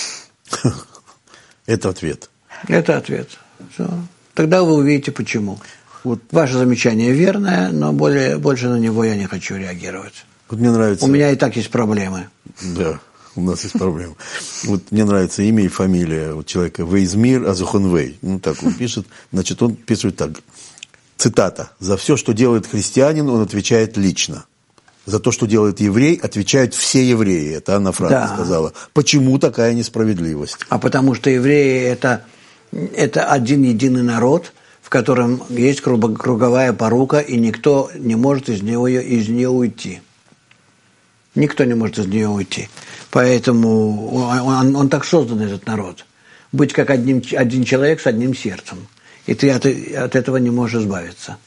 Это ответ. Это ответ. Все. Тогда вы увидите, почему. Вот ваше замечание верное, но более, больше на него я не хочу реагировать. Вот мне нравится. У меня и так есть проблемы. Да, у нас есть проблемы. Вот мне нравится имя и фамилия вот человека Вейзмир Азухонвей. Ну, так он пишет. Значит, он пишет так. Цитата. «За все, что делает христианин, он отвечает лично. За то, что делает еврей, отвечают все евреи». Это Анна Франк да. сказала. Почему такая несправедливость? А потому что евреи это, это один единый народ, в котором есть круговая порука, и никто не может из, него, из нее уйти. Никто не может из нее уйти. Поэтому он, он, он так создан, этот народ. Быть как одним, один человек с одним сердцем. И ты от, от этого не можешь избавиться.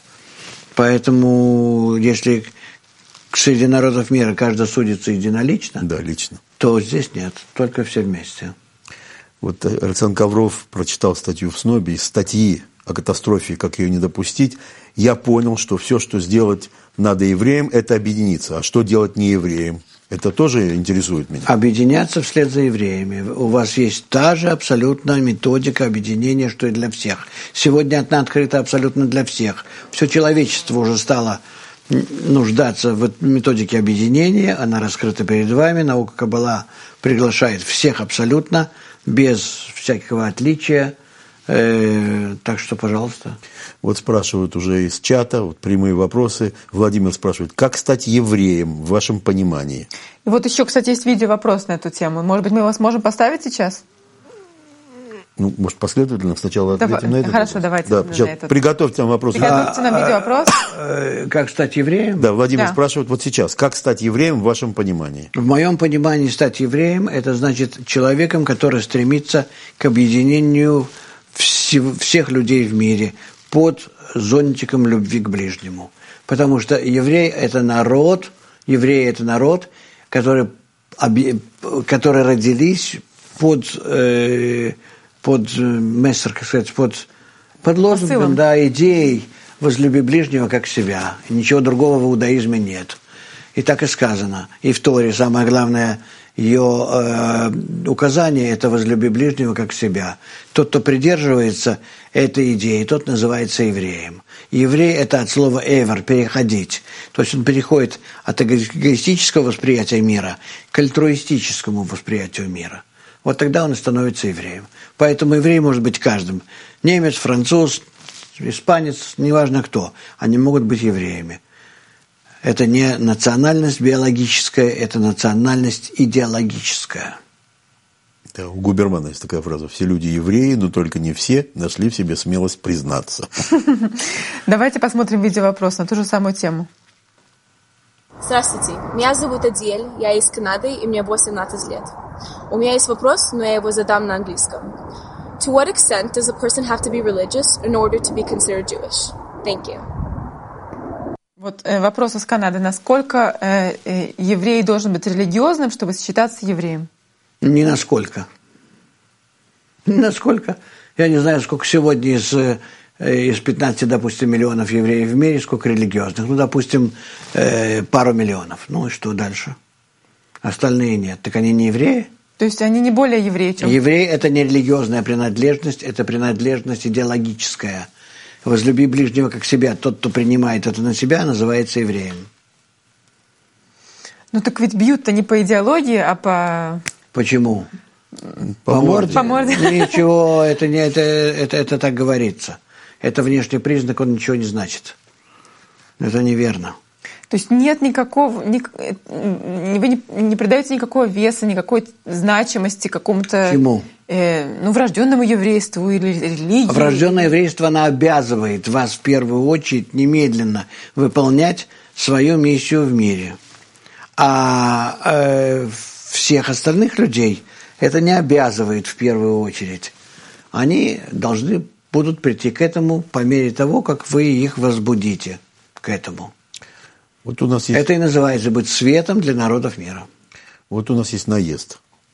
Поэтому, если среди народов мира каждый судится единолично, да, лично, то здесь нет, только все вместе. Вот Александр Ковров прочитал статью в СНОБе, из статьи о катастрофе, как ее не допустить, я понял, что все, что сделать надо евреям, это объединиться. А что делать не евреям? Это тоже интересует меня. Объединяться вслед за евреями. У вас есть та же абсолютно методика объединения, что и для всех. Сегодня она открыта абсолютно для всех. Все человечество уже стало нуждаться в методике объединения. Она раскрыта перед вами. Наука Каббала приглашает всех абсолютно, без всякого отличия. Э, так что, пожалуйста. Вот спрашивают уже из чата, вот прямые вопросы. Владимир спрашивает, как стать евреем в вашем понимании? И вот еще, кстати, есть видео-вопрос на эту тему. Может быть, мы вас можем поставить сейчас? Ну, может, последовательно сначала ответим Давай, на это. Хорошо, вопрос. Давайте. Да, на сейчас этот. Приготовьте нам вопрос. Приготовьте нам видео-вопрос. Как стать евреем? Да, Владимир да. спрашивает вот сейчас, как стать евреем в вашем понимании? В моем понимании стать евреем – это значит человеком, который стремится к объединению всех людей в мире под зонтиком любви к ближнему. Потому что еврей – это народ, евреи – это народ, который, который родились под, э, под мессер, как сказать, под, под лозунгом, да, идеей «возлюби ближнего, как себя». И ничего другого в иудаизме нет. И так и сказано. И в Торе самое главное ее э, указание – это возлюби ближнего как себя. Тот, кто придерживается этой идеи, тот называется евреем. Еврей – это от слова «эвер» – переходить. То есть он переходит от эгоистического восприятия мира к альтруистическому восприятию мира. Вот тогда он и становится евреем. Поэтому еврей может быть каждым. Немец, француз, испанец, неважно кто. Они могут быть евреями. Это не национальность биологическая, это национальность идеологическая. Да, у Губермана есть такая фраза: все люди евреи, но только не все нашли в себе смелость признаться. Давайте посмотрим видеовопрос на ту же самую тему. Здравствуйте, меня зовут Адель, я из Канады, и мне восемнадцать лет. У меня есть вопрос, но я его задам на английском. To what extent does a person have to be religious in order to be considered Jewish? Thank you. Вот э, вопрос из Канады. Насколько э, э, еврей должен быть религиозным, чтобы считаться евреем? Ни насколько. Ни насколько. Я не знаю, сколько сегодня из, из пятнадцати, допустим, миллионов евреев в мире, сколько религиозных. Ну, допустим, э, пару миллионов. Ну и что дальше? Остальные нет. Так они не евреи? То есть они не более евреи, чем... Еврей – это не религиозная принадлежность, это принадлежность идеологическая. Возлюби ближнего как себя. Тот, кто принимает это на себя, называется евреем. Ну так ведь бьют-то не по идеологии, а по... Почему? По, по морде. По морде. Ничего, это, не, это, это, это так говорится. Это внешний признак, он ничего не значит. Это неверно. То есть нет никакого... Ни, вы не, не придаете никакого веса, никакой значимости какому-то... Чему? Э, ну, врожденному еврейству или религии. Врожденное еврейство, оно обязывает вас в первую очередь немедленно выполнять свою миссию в мире. А э, всех остальных людей это не обязывает в первую очередь. Они должны будут прийти к этому по мере того, как вы их возбудите к этому. Вот у нас есть... Это и называется быть светом для народов мира. Вот у нас есть наезд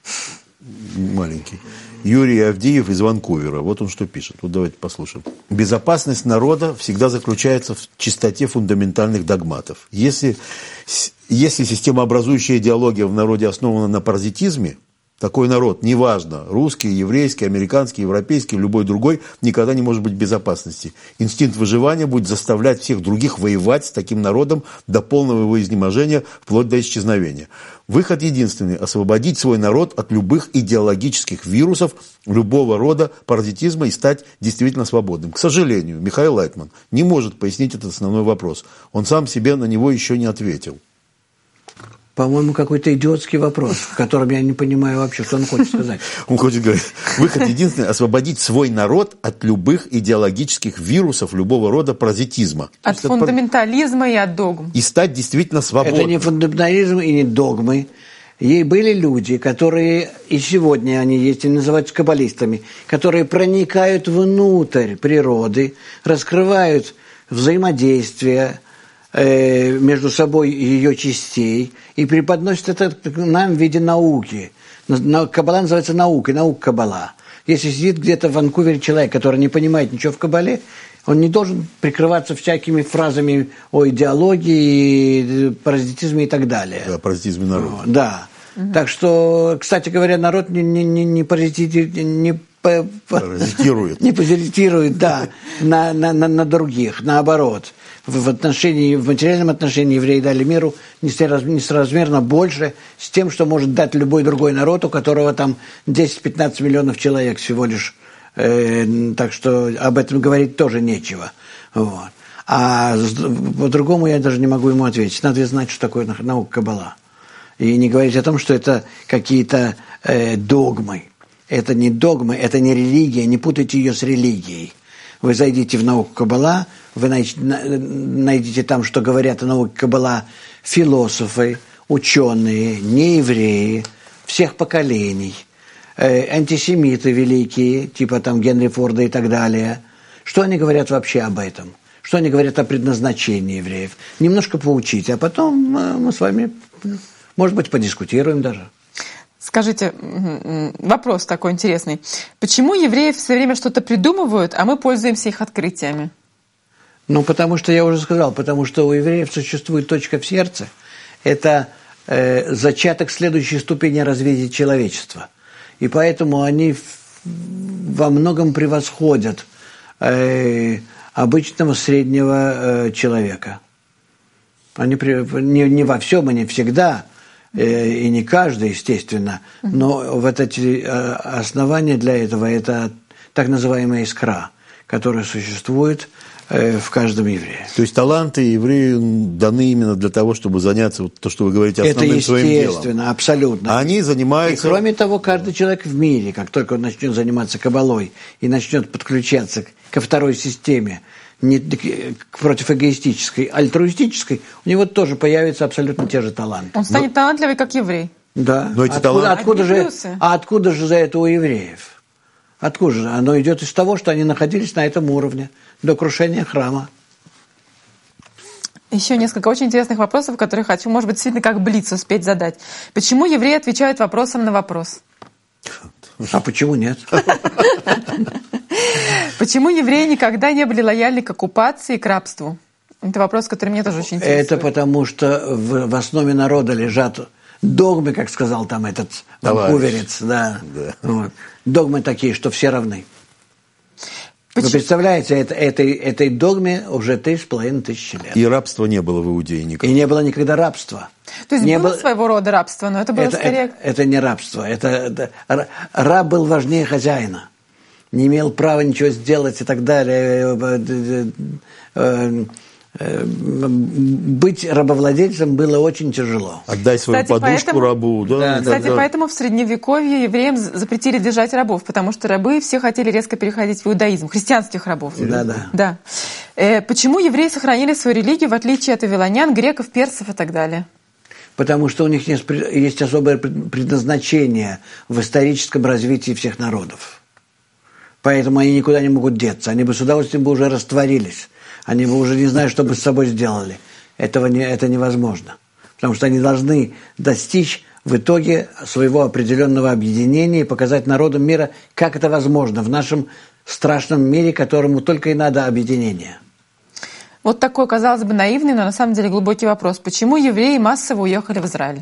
маленький. Юрий Авдеев из Ванкувера. Вот он что пишет. Вот давайте послушаем. Безопасность народа всегда заключается в чистоте фундаментальных догматов. Если, если системообразующая идеология в народе основана на паразитизме, такой народ, неважно, русский, еврейский, американский, европейский, любой другой, никогда не может быть в безопасности. Инстинкт выживания будет заставлять всех других воевать с таким народом до полного его изнеможения, вплоть до исчезновения. Выход единственный – освободить свой народ от любых идеологических вирусов, любого рода паразитизма и стать действительно свободным. К сожалению, Михаил Лайтман не может пояснить этот основной вопрос. Он сам себе на него еще не ответил. По-моему, какой-то идиотский вопрос, в котором я не понимаю вообще, что он хочет сказать. Он хочет говорить, выход единственный – освободить свой народ от любых идеологических вирусов, любого рода паразитизма. От фундаментализма и от догм. И стать действительно свободным. Это не фундаментализм и не догмы. Ей были люди, которые, и сегодня они есть, и называются каббалистами, которые проникают внутрь природы, раскрывают взаимодействие между собой ее частей и преподносит это нам в виде науки. Каббала называется наукой, наука Каббала. Если сидит где-то в Ванкувере человек, который не понимает ничего в Каббале, он не должен прикрываться всякими фразами о идеологии, паразитизме и так далее. Да, паразитизме народа. Да. Угу. Так что, кстати говоря, народ не, не, не, не, паразити, не паразитирует. Не паразитирует, да, на, на, на, на других, наоборот. В, отношении, в материальном отношении евреи дали миру несоразмерно больше с тем, что может дать любой другой народ, у которого там десять-пятнадцать миллионов человек всего лишь. Э, так что об этом говорить тоже нечего. Вот. А по-другому я даже не могу ему ответить. Надо знать, что такое наука Каббала. И не говорить о том, что это какие-то э, догмы. Это не догмы, это не религия, не путайте ее с религией. Вы зайдите в науку Каббала, вы найдете там, что говорят о науке Каббала философы, ученые, неевреи, всех поколений, э, антисемиты великие, типа там Генри Форда и так далее. Что они говорят вообще об этом? Что они говорят о предназначении евреев? Немножко поучите, а потом э, мы с вами, может быть, подискутируем даже. Скажите, вопрос такой интересный. Почему евреи все время что-то придумывают, а мы пользуемся их открытиями? Ну, потому что, я уже сказал, потому что у евреев существует точка в сердце. Это э, зачаток следующей ступени развития человечества. И поэтому они в, во многом превосходят э, обычного среднего э, человека. Они при, не, не во всем и не всегда, э, и не каждый, естественно, но вот эти э, основания для этого – это так называемая искра, которая существует э, в каждом еврее. То есть таланты еврею даны именно для того, чтобы заняться, вот то, что вы говорите, основным своим делом. Это естественно, абсолютно. Они занимаются... И кроме того, каждый человек в мире, как только он начнет заниматься кабалой и начнет подключаться ко второй системе, не против эгоистической, альтруистической, у него тоже появятся абсолютно те же таланты. Он станет Но... талантливый, как еврей. Да. Но эти откуда, таланты... откуда, же, а откуда же за это у евреев? Откуда же? Оно идет из того, что они находились на этом уровне до крушения храма. Еще несколько очень интересных вопросов, которые хочу, может быть, действительно как блиц успеть задать. Почему евреи отвечают вопросом на вопрос? А почему нет? Почему евреи никогда не были лояльны к оккупации и к рабству? Это вопрос, который мне тоже очень интересует. Это потому, что в, в основе народа лежат догмы, как сказал там этот ванкуверец. Да. Да. Вот. Догмы такие, что все равны. Почему? Вы представляете, это, этой, этой догме уже три с половиной тысячи лет. И рабства не было в Иудее никогда. И не было никогда рабства. То есть не было было своего рода рабство, но это было это, скорее... Это, это не рабство. Это, это, раб был важнее хозяина. Не имел права ничего сделать и так далее. Быть рабовладельцем было очень тяжело. Отдай свою Кстати, подушку поэтому, рабу. Да, да, кстати, да. поэтому в Средневековье евреям запретили держать рабов, потому что рабы все хотели резко переходить в иудаизм, христианских рабов. Да, да. да. Э, почему евреи сохранили свою религию, в отличие от вавилонян, греков, персов и так далее? Потому что у них есть, есть особое предназначение в историческом развитии всех народов. Поэтому они никуда не могут деться. Они бы с удовольствием бы уже растворились. Они бы уже не знают, что бы с собой сделали. Этого не, это невозможно. Потому что они должны достичь в итоге своего определенного объединения и показать народам мира, как это возможно в нашем страшном мире, которому только и надо объединение. Вот такой, казалось бы, наивный, но на самом деле глубокий вопрос. Почему евреи массово уехали в Израиль?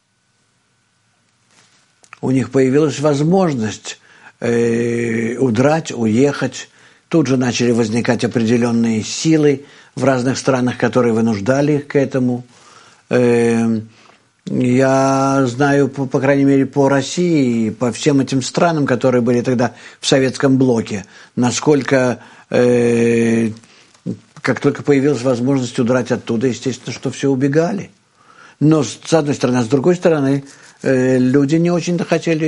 У них появилась возможность э, удрать, уехать. Тут же начали возникать определенные силы в разных странах, которые вынуждали их к этому. Э, я знаю, по, по крайней мере, по России, по всем этим странам, которые были тогда в советском блоке, насколько... Э, Как только появилась возможность удрать оттуда, естественно, что все убегали. Но с одной стороны, а с другой стороны, э, люди не очень-то хотели.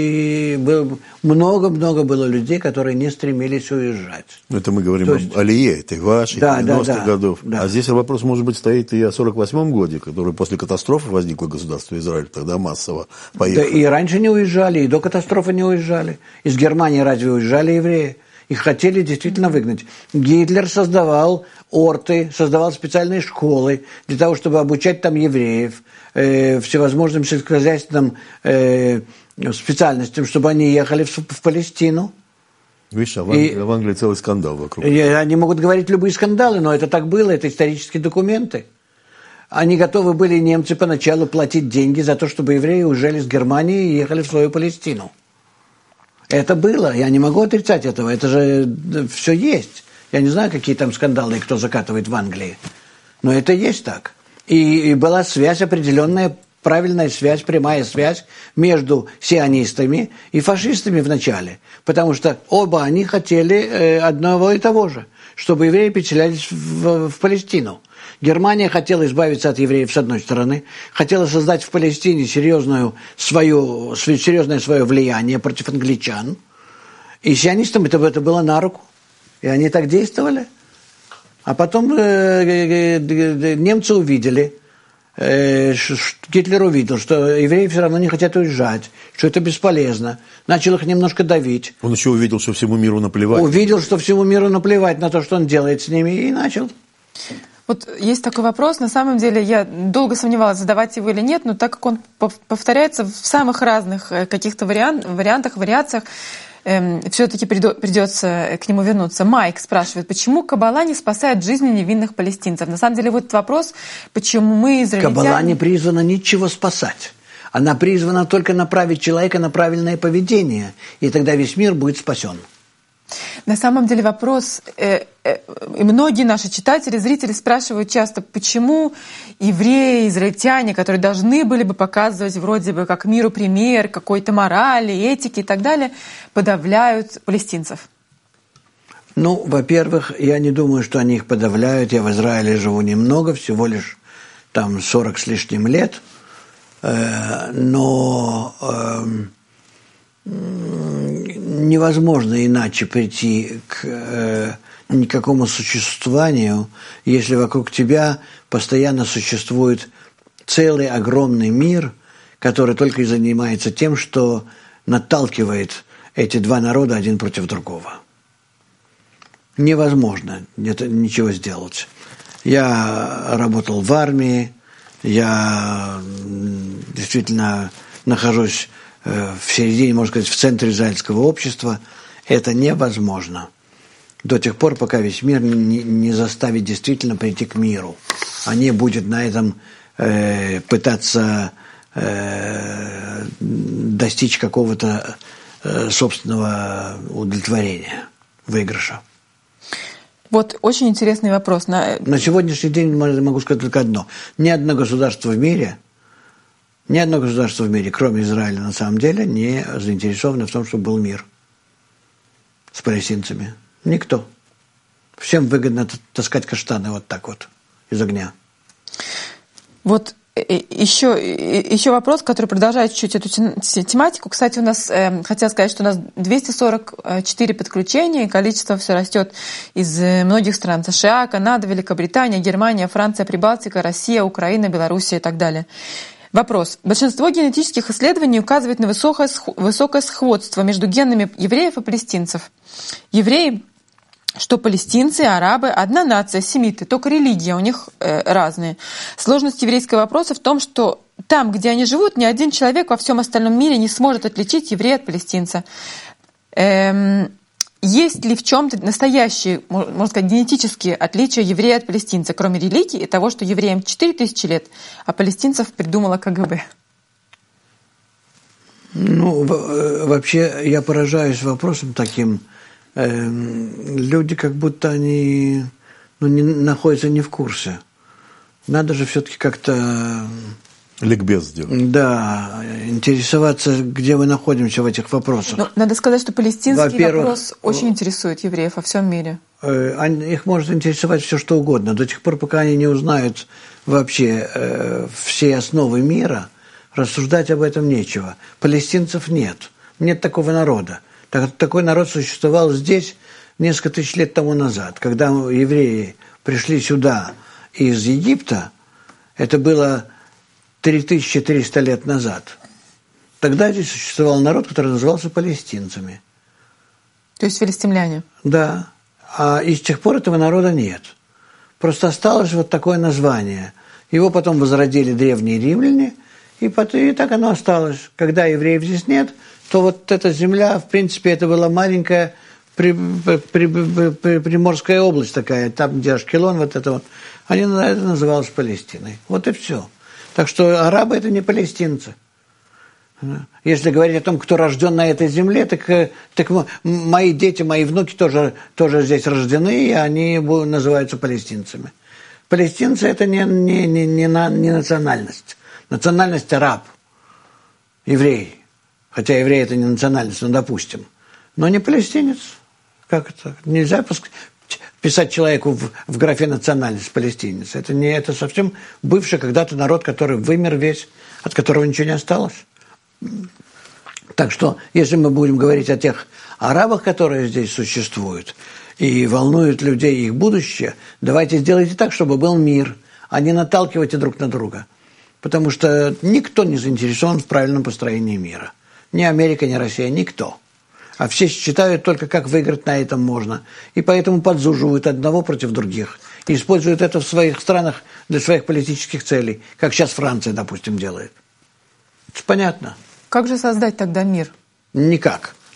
Много-много было людей, которые не стремились уезжать. Это мы говорим есть... об Алие, это ваших да, девяностых да, да, годов. Да. А здесь вопрос, может быть, стоит и о сорок восьмом годе, который после катастрофы возникло государство Израиль, тогда массово поехали. Да, и раньше не уезжали, и до катастрофы не уезжали. Из Германии разве уезжали евреи? Их хотели действительно выгнать. Гитлер создавал орты, создавал специальные школы для того, чтобы обучать там евреев э, всевозможным сельскохозяйственным э, специальностям, чтобы они ехали в, в Палестину. Видишь, а в Англии, и, в Англии целый скандал вокруг. И, они могут говорить любые скандалы, но это так было, это исторические документы. Они готовы были, немцы, поначалу платить деньги за то, чтобы евреи уезжали с Германии и ехали в свою Палестину. Это было, я не могу отрицать этого, это же все есть. Я не знаю, какие там скандалы и кто закатывает в Англии, но это есть так. И, и была связь определенная, правильная связь, прямая связь между сионистами и фашистами вначале, потому что оба они хотели э, одного и того же, чтобы евреи переселялись в, в Палестину. Германия хотела избавиться от евреев с одной стороны, хотела создать в Палестине серьезную свою, серьезное свое влияние против англичан. И сионистам это, это было на руку. И они так действовали. А потом э, э, э, немцы увидели, э, Гитлер увидел, что евреи все равно не хотят уезжать, что это бесполезно. Начал их немножко давить. Он еще увидел, что всему миру наплевать. Увидел, что всему миру наплевать на то, что он делает с ними, и начал. Вот есть такой вопрос, на самом деле я долго сомневалась, задавать его или нет, но так как он повторяется в самых разных каких-то вариант, вариантах, вариациях, эм, все-таки придется к нему вернуться. Майк спрашивает, почему Каббала не спасает жизни невинных палестинцев? На самом деле, вот вопрос, почему мы, израильтяне... Каббала не призвана ничего спасать. Она призвана только направить человека на правильное поведение, и тогда весь мир будет спасен. На самом деле вопрос, э, э, и многие наши читатели, зрители спрашивают часто, почему евреи, израильтяне, которые должны были бы показывать вроде бы как миру пример, какой-то морали, этики и так далее, подавляют палестинцев? Ну, во-первых, я не думаю, что они их подавляют. Я в Израиле живу немного, всего лишь там сорок с лишним лет. Э, но... Э, невозможно иначе прийти к э, никакому существованию, если вокруг тебя постоянно существует целый огромный мир, который только и занимается тем, что наталкивает эти два народа один против другого. Невозможно это, ничего сделать. Я работал в армии, я действительно нахожусь в середине, можно сказать, в центре израильского общества. Это невозможно. До тех пор, пока весь мир не, не заставит действительно прийти к миру. А не будет на этом э, пытаться э, достичь какого-то э, собственного удовлетворения, выигрыша. Вот очень интересный вопрос. На... на сегодняшний день могу сказать только одно. Ни одно государство в мире Ни одно государство в мире, кроме Израиля, на самом деле, не заинтересовано в том, чтобы был мир с палестинцами. Никто. Всем выгодно таскать каштаны вот так вот из огня. Вот еще, еще вопрос, который продолжает чуть-чуть эту тематику. Кстати, у нас, э, хотела сказать, что у нас двести сорок четыре подключения, и количество все растет из многих стран. США, Канада, Великобритания, Германия, Франция, Прибалтика, Россия, Украина, Белоруссия и так далее. Вопрос. Большинство генетических исследований указывает на высокое, высокое сходство между генами евреев и палестинцев. Евреи, что палестинцы, арабы, одна нация, семиты, только религия у них э, разные. Сложность еврейского вопроса в том, что там, где они живут, ни один человек во всем остальном мире не сможет отличить еврея от палестинца. Эм, Есть ли в чем-то настоящие, можно сказать, генетические отличия еврея от палестинца, кроме религии и того, что евреям четыре тысячи лет, а палестинцев придумала КГБ? Ну, вообще, я поражаюсь вопросом таким. Люди как будто они ну, не, находятся не в курсе. Надо же все-таки как-то... Ликбез сделать. Да, интересоваться, где мы находимся в этих вопросах. Но надо сказать, что палестинский Во-первых, вопрос очень интересует евреев во всем мире. Их может интересовать все, что угодно. До тех пор, пока они не узнают вообще э, все основы мира, рассуждать об этом нечего. Палестинцев нет. Нет такого народа. Так, такой народ существовал здесь несколько тысяч лет тому назад. Когда евреи пришли сюда из Египта, это было три тысячи триста лет назад. Тогда здесь существовал народ, который назывался палестинцами. То есть филистимляне? Да. А и с тех пор этого народа нет. Просто осталось вот такое название. Его потом возродили древние римляне, и, потом, и так оно осталось. Когда евреев здесь нет, то вот эта земля, в принципе, это была маленькая при, при, при, при, Приморская область такая, там, где Ашкелон, вот это вот. Они, это называлось Палестиной. Вот и все. Так что арабы – это не палестинцы. Если говорить о том, кто рожден на этой земле, так, так мои дети, мои внуки тоже, тоже здесь рождены, и они называются палестинцами. Палестинцы – это не, не, не, не, не национальность. Национальность – араб, еврей. Хотя еврей – это не национальность, ну, допустим. Но не палестинец. Как это? Нельзя писать человеку в, в графе национальность палестинец. Это, не, это совсем бывший когда-то народ, который вымер весь, от которого ничего не осталось. Так что, если мы будем говорить о тех арабах, которые здесь существуют, и волнуют людей их будущее, давайте сделайте так, чтобы был мир, а не наталкивайте друг на друга. Потому что никто не заинтересован в правильном построении мира. Ни Америка, ни Россия, никто. А все считают только, как выиграть на этом можно. И поэтому подзуживают одного против других. И используют это в своих странах для своих политических целей. Как сейчас Франция, допустим, делает. Это понятно. Как же создать тогда мир? Никак.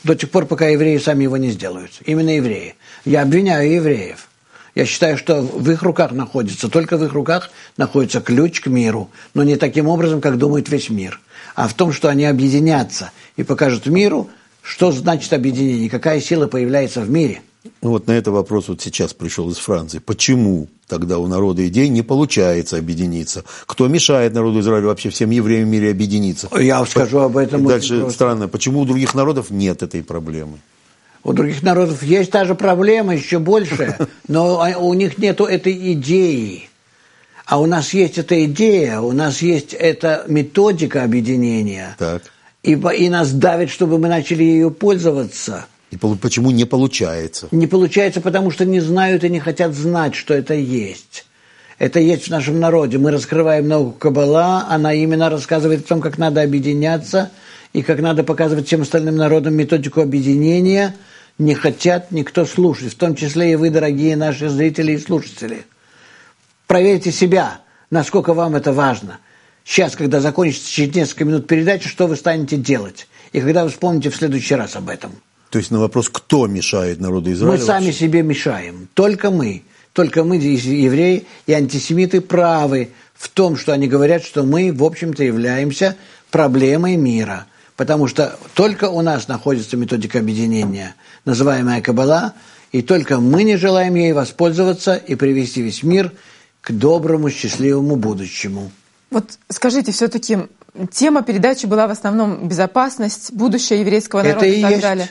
до тех пор, пока евреи сами его не сделают. Именно евреи. Я обвиняю евреев. Я считаю, что в их руках находится, только в их руках находится ключ к миру, но не таким образом, как думает весь мир, а в том, что они объединятся и покажут миру, что значит объединение, какая сила появляется в мире. Ну вот на этот вопрос вот сейчас пришел из Франции. Почему тогда у народа идей не получается объединиться? Кто мешает народу Израиля вообще всем евреям в мире объединиться? Я скажу об этом. И дальше странно, почему у других народов нет этой проблемы? У других народов есть та же проблема, еще большая, но у них нет этой идеи. А у нас есть эта идея, у нас есть эта методика объединения. Так. И, и нас давит, чтобы мы начали ее пользоваться. И почему не получается? Не получается, потому что не знают и не хотят знать, что это есть. Это есть в нашем народе. Мы раскрываем науку Каббала, она именно рассказывает о том, как надо объединяться, и как надо показывать всем остальным народам методику объединения. Не хотят никто слушать, в том числе и вы, дорогие наши зрители и слушатели. Проверьте себя, насколько вам это важно. Сейчас, когда закончится через несколько минут передачи, что вы станете делать? И когда вы вспомните в следующий раз об этом. То есть на вопрос, кто мешает народу Израиля? Мы сами себе мешаем. Только мы. Только мы, евреи и антисемиты, правы в том, что они говорят, что мы, в общем-то, являемся проблемой мира. Потому что только у нас находится методика объединения, называемая Каббала, и только мы не желаем ей воспользоваться и привести весь мир к доброму, счастливому будущему. Вот скажите, все-таки тема передачи была в основном безопасность, будущее еврейского народа Это и, и так есть. далее.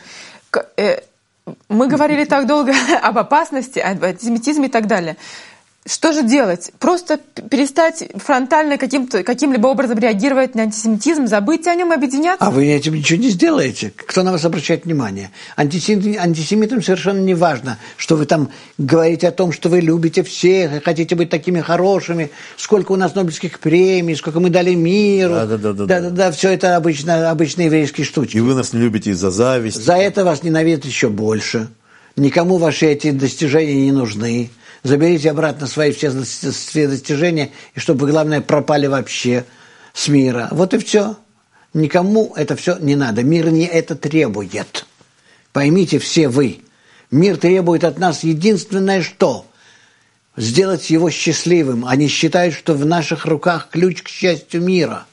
Мы говорили так долго об опасности, об антисемитизме и так далее. Что же делать? Просто перестать фронтально каким-то, каким-либо образом реагировать на антисемитизм, забыть о нем и объединяться? А вы этим ничего не сделаете. Кто на вас обращает внимание? Антисемит, антисемитам совершенно не важно, что вы там говорите о том, что вы любите всех и хотите быть такими хорошими, сколько у нас Нобелевских премий, сколько мы дали миру. Да-да-да. Да-да-да, все это обычно, обычные еврейские штучки. И вы нас не любите из-за зависти. За это вас ненавидят еще больше. Никому ваши эти достижения не нужны. Заберите обратно свои все достижения, и чтобы, главное, пропали вообще с мира. Вот и все. Никому это все не надо. Мир не это требует. Поймите все вы. Мир требует от нас единственное что? Сделать его счастливым. Они считают, что в наших руках ключ к счастью мира.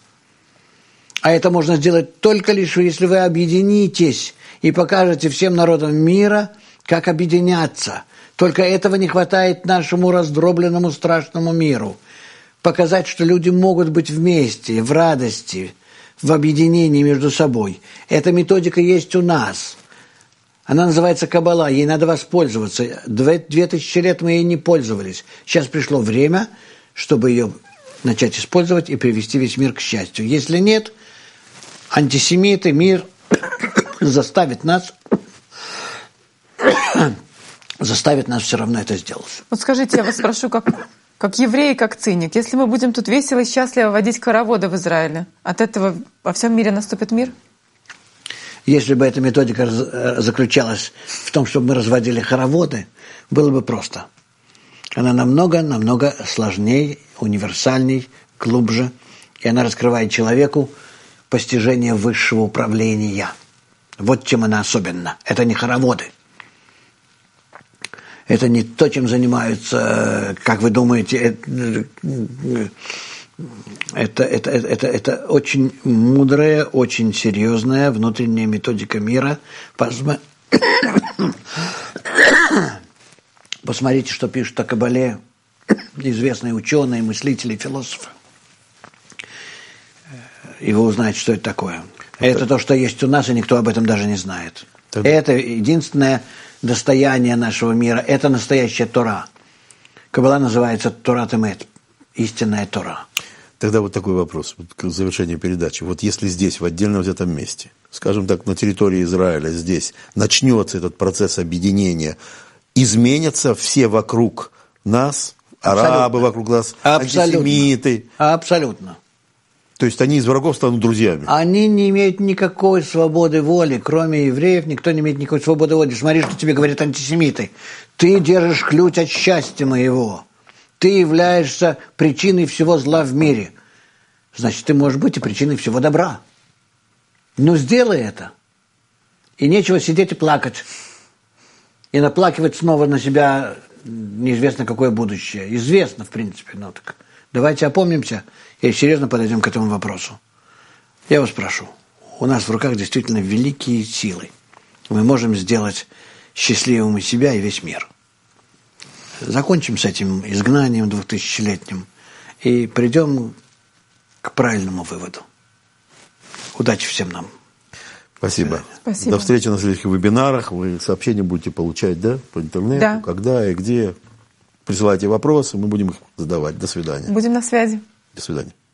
А это можно сделать только лишь, если вы объединитесь и покажете всем народам мира, как объединяться. Только этого не хватает нашему раздробленному страшному миру. Показать, что люди могут быть вместе, в радости, в объединении между собой. Эта методика есть у нас. Она называется Каббала, ей надо воспользоваться. Две, две тысячи лет мы ей не пользовались. Сейчас пришло время, чтобы ее начать использовать и привести весь мир к счастью. Если нет, антисемиты, мир заставит нас... заставит нас все равно это сделать. Вот скажите, я вас спрошу, как, как еврей, как циник, если мы будем тут весело и счастливо водить хороводы в Израиле, от этого во всем мире наступит мир? Если бы эта методика заключалась в том, чтобы мы разводили хороводы, было бы просто. Она намного-намного сложнее, универсальней, глубже, и она раскрывает человеку постижение высшего управления. Вот чем она особенна. Это не хороводы. Это не то, чем занимаются, как вы думаете, это, это, это, это, это очень мудрая, очень серьезная внутренняя методика мира. Посмотрите, что пишут о Каббале известные ученые, мыслители, философы. И вы узнаете, что это такое. Это то, что есть у нас, и никто об этом даже не знает. Это единственное достояние нашего мира. Это настоящая Тора. Каббала называется Торат Эмет, истинная Тора. Тогда вот такой вопрос, вот к завершению передачи. Вот если здесь, в отдельно взятом месте, скажем так, на территории Израиля, здесь начнется этот процесс объединения, изменятся все вокруг нас, абсолютно. Арабы вокруг нас, абсолютно. Антисемиты. Абсолютно. То есть они из врагов станут друзьями? Они не имеют никакой свободы воли. Кроме евреев, никто не имеет никакой свободы воли. Смотри, что тебе говорят антисемиты. Ты держишь ключ от счастья моего. Ты являешься причиной всего зла в мире. Значит, ты можешь быть и причиной всего добра. Ну, сделай это. И нечего сидеть и плакать. И наплакивать снова на себя неизвестно какое будущее. Известно, в принципе. Ну, так давайте опомнимся и серьезно подойдем к этому вопросу. Я вас прошу. У нас в руках действительно великие силы. Мы можем сделать счастливым и себя, и весь мир. Закончим с этим изгнанием двухтысячелетним и придем к правильному выводу. Удачи всем нам. Спасибо. Спасибо. До встречи на следующих вебинарах. Вы сообщения будете получать, да, по интернету, да. Когда и где. Присылайте вопросы, мы будем их задавать. До свидания. Будем на связи. До свидания.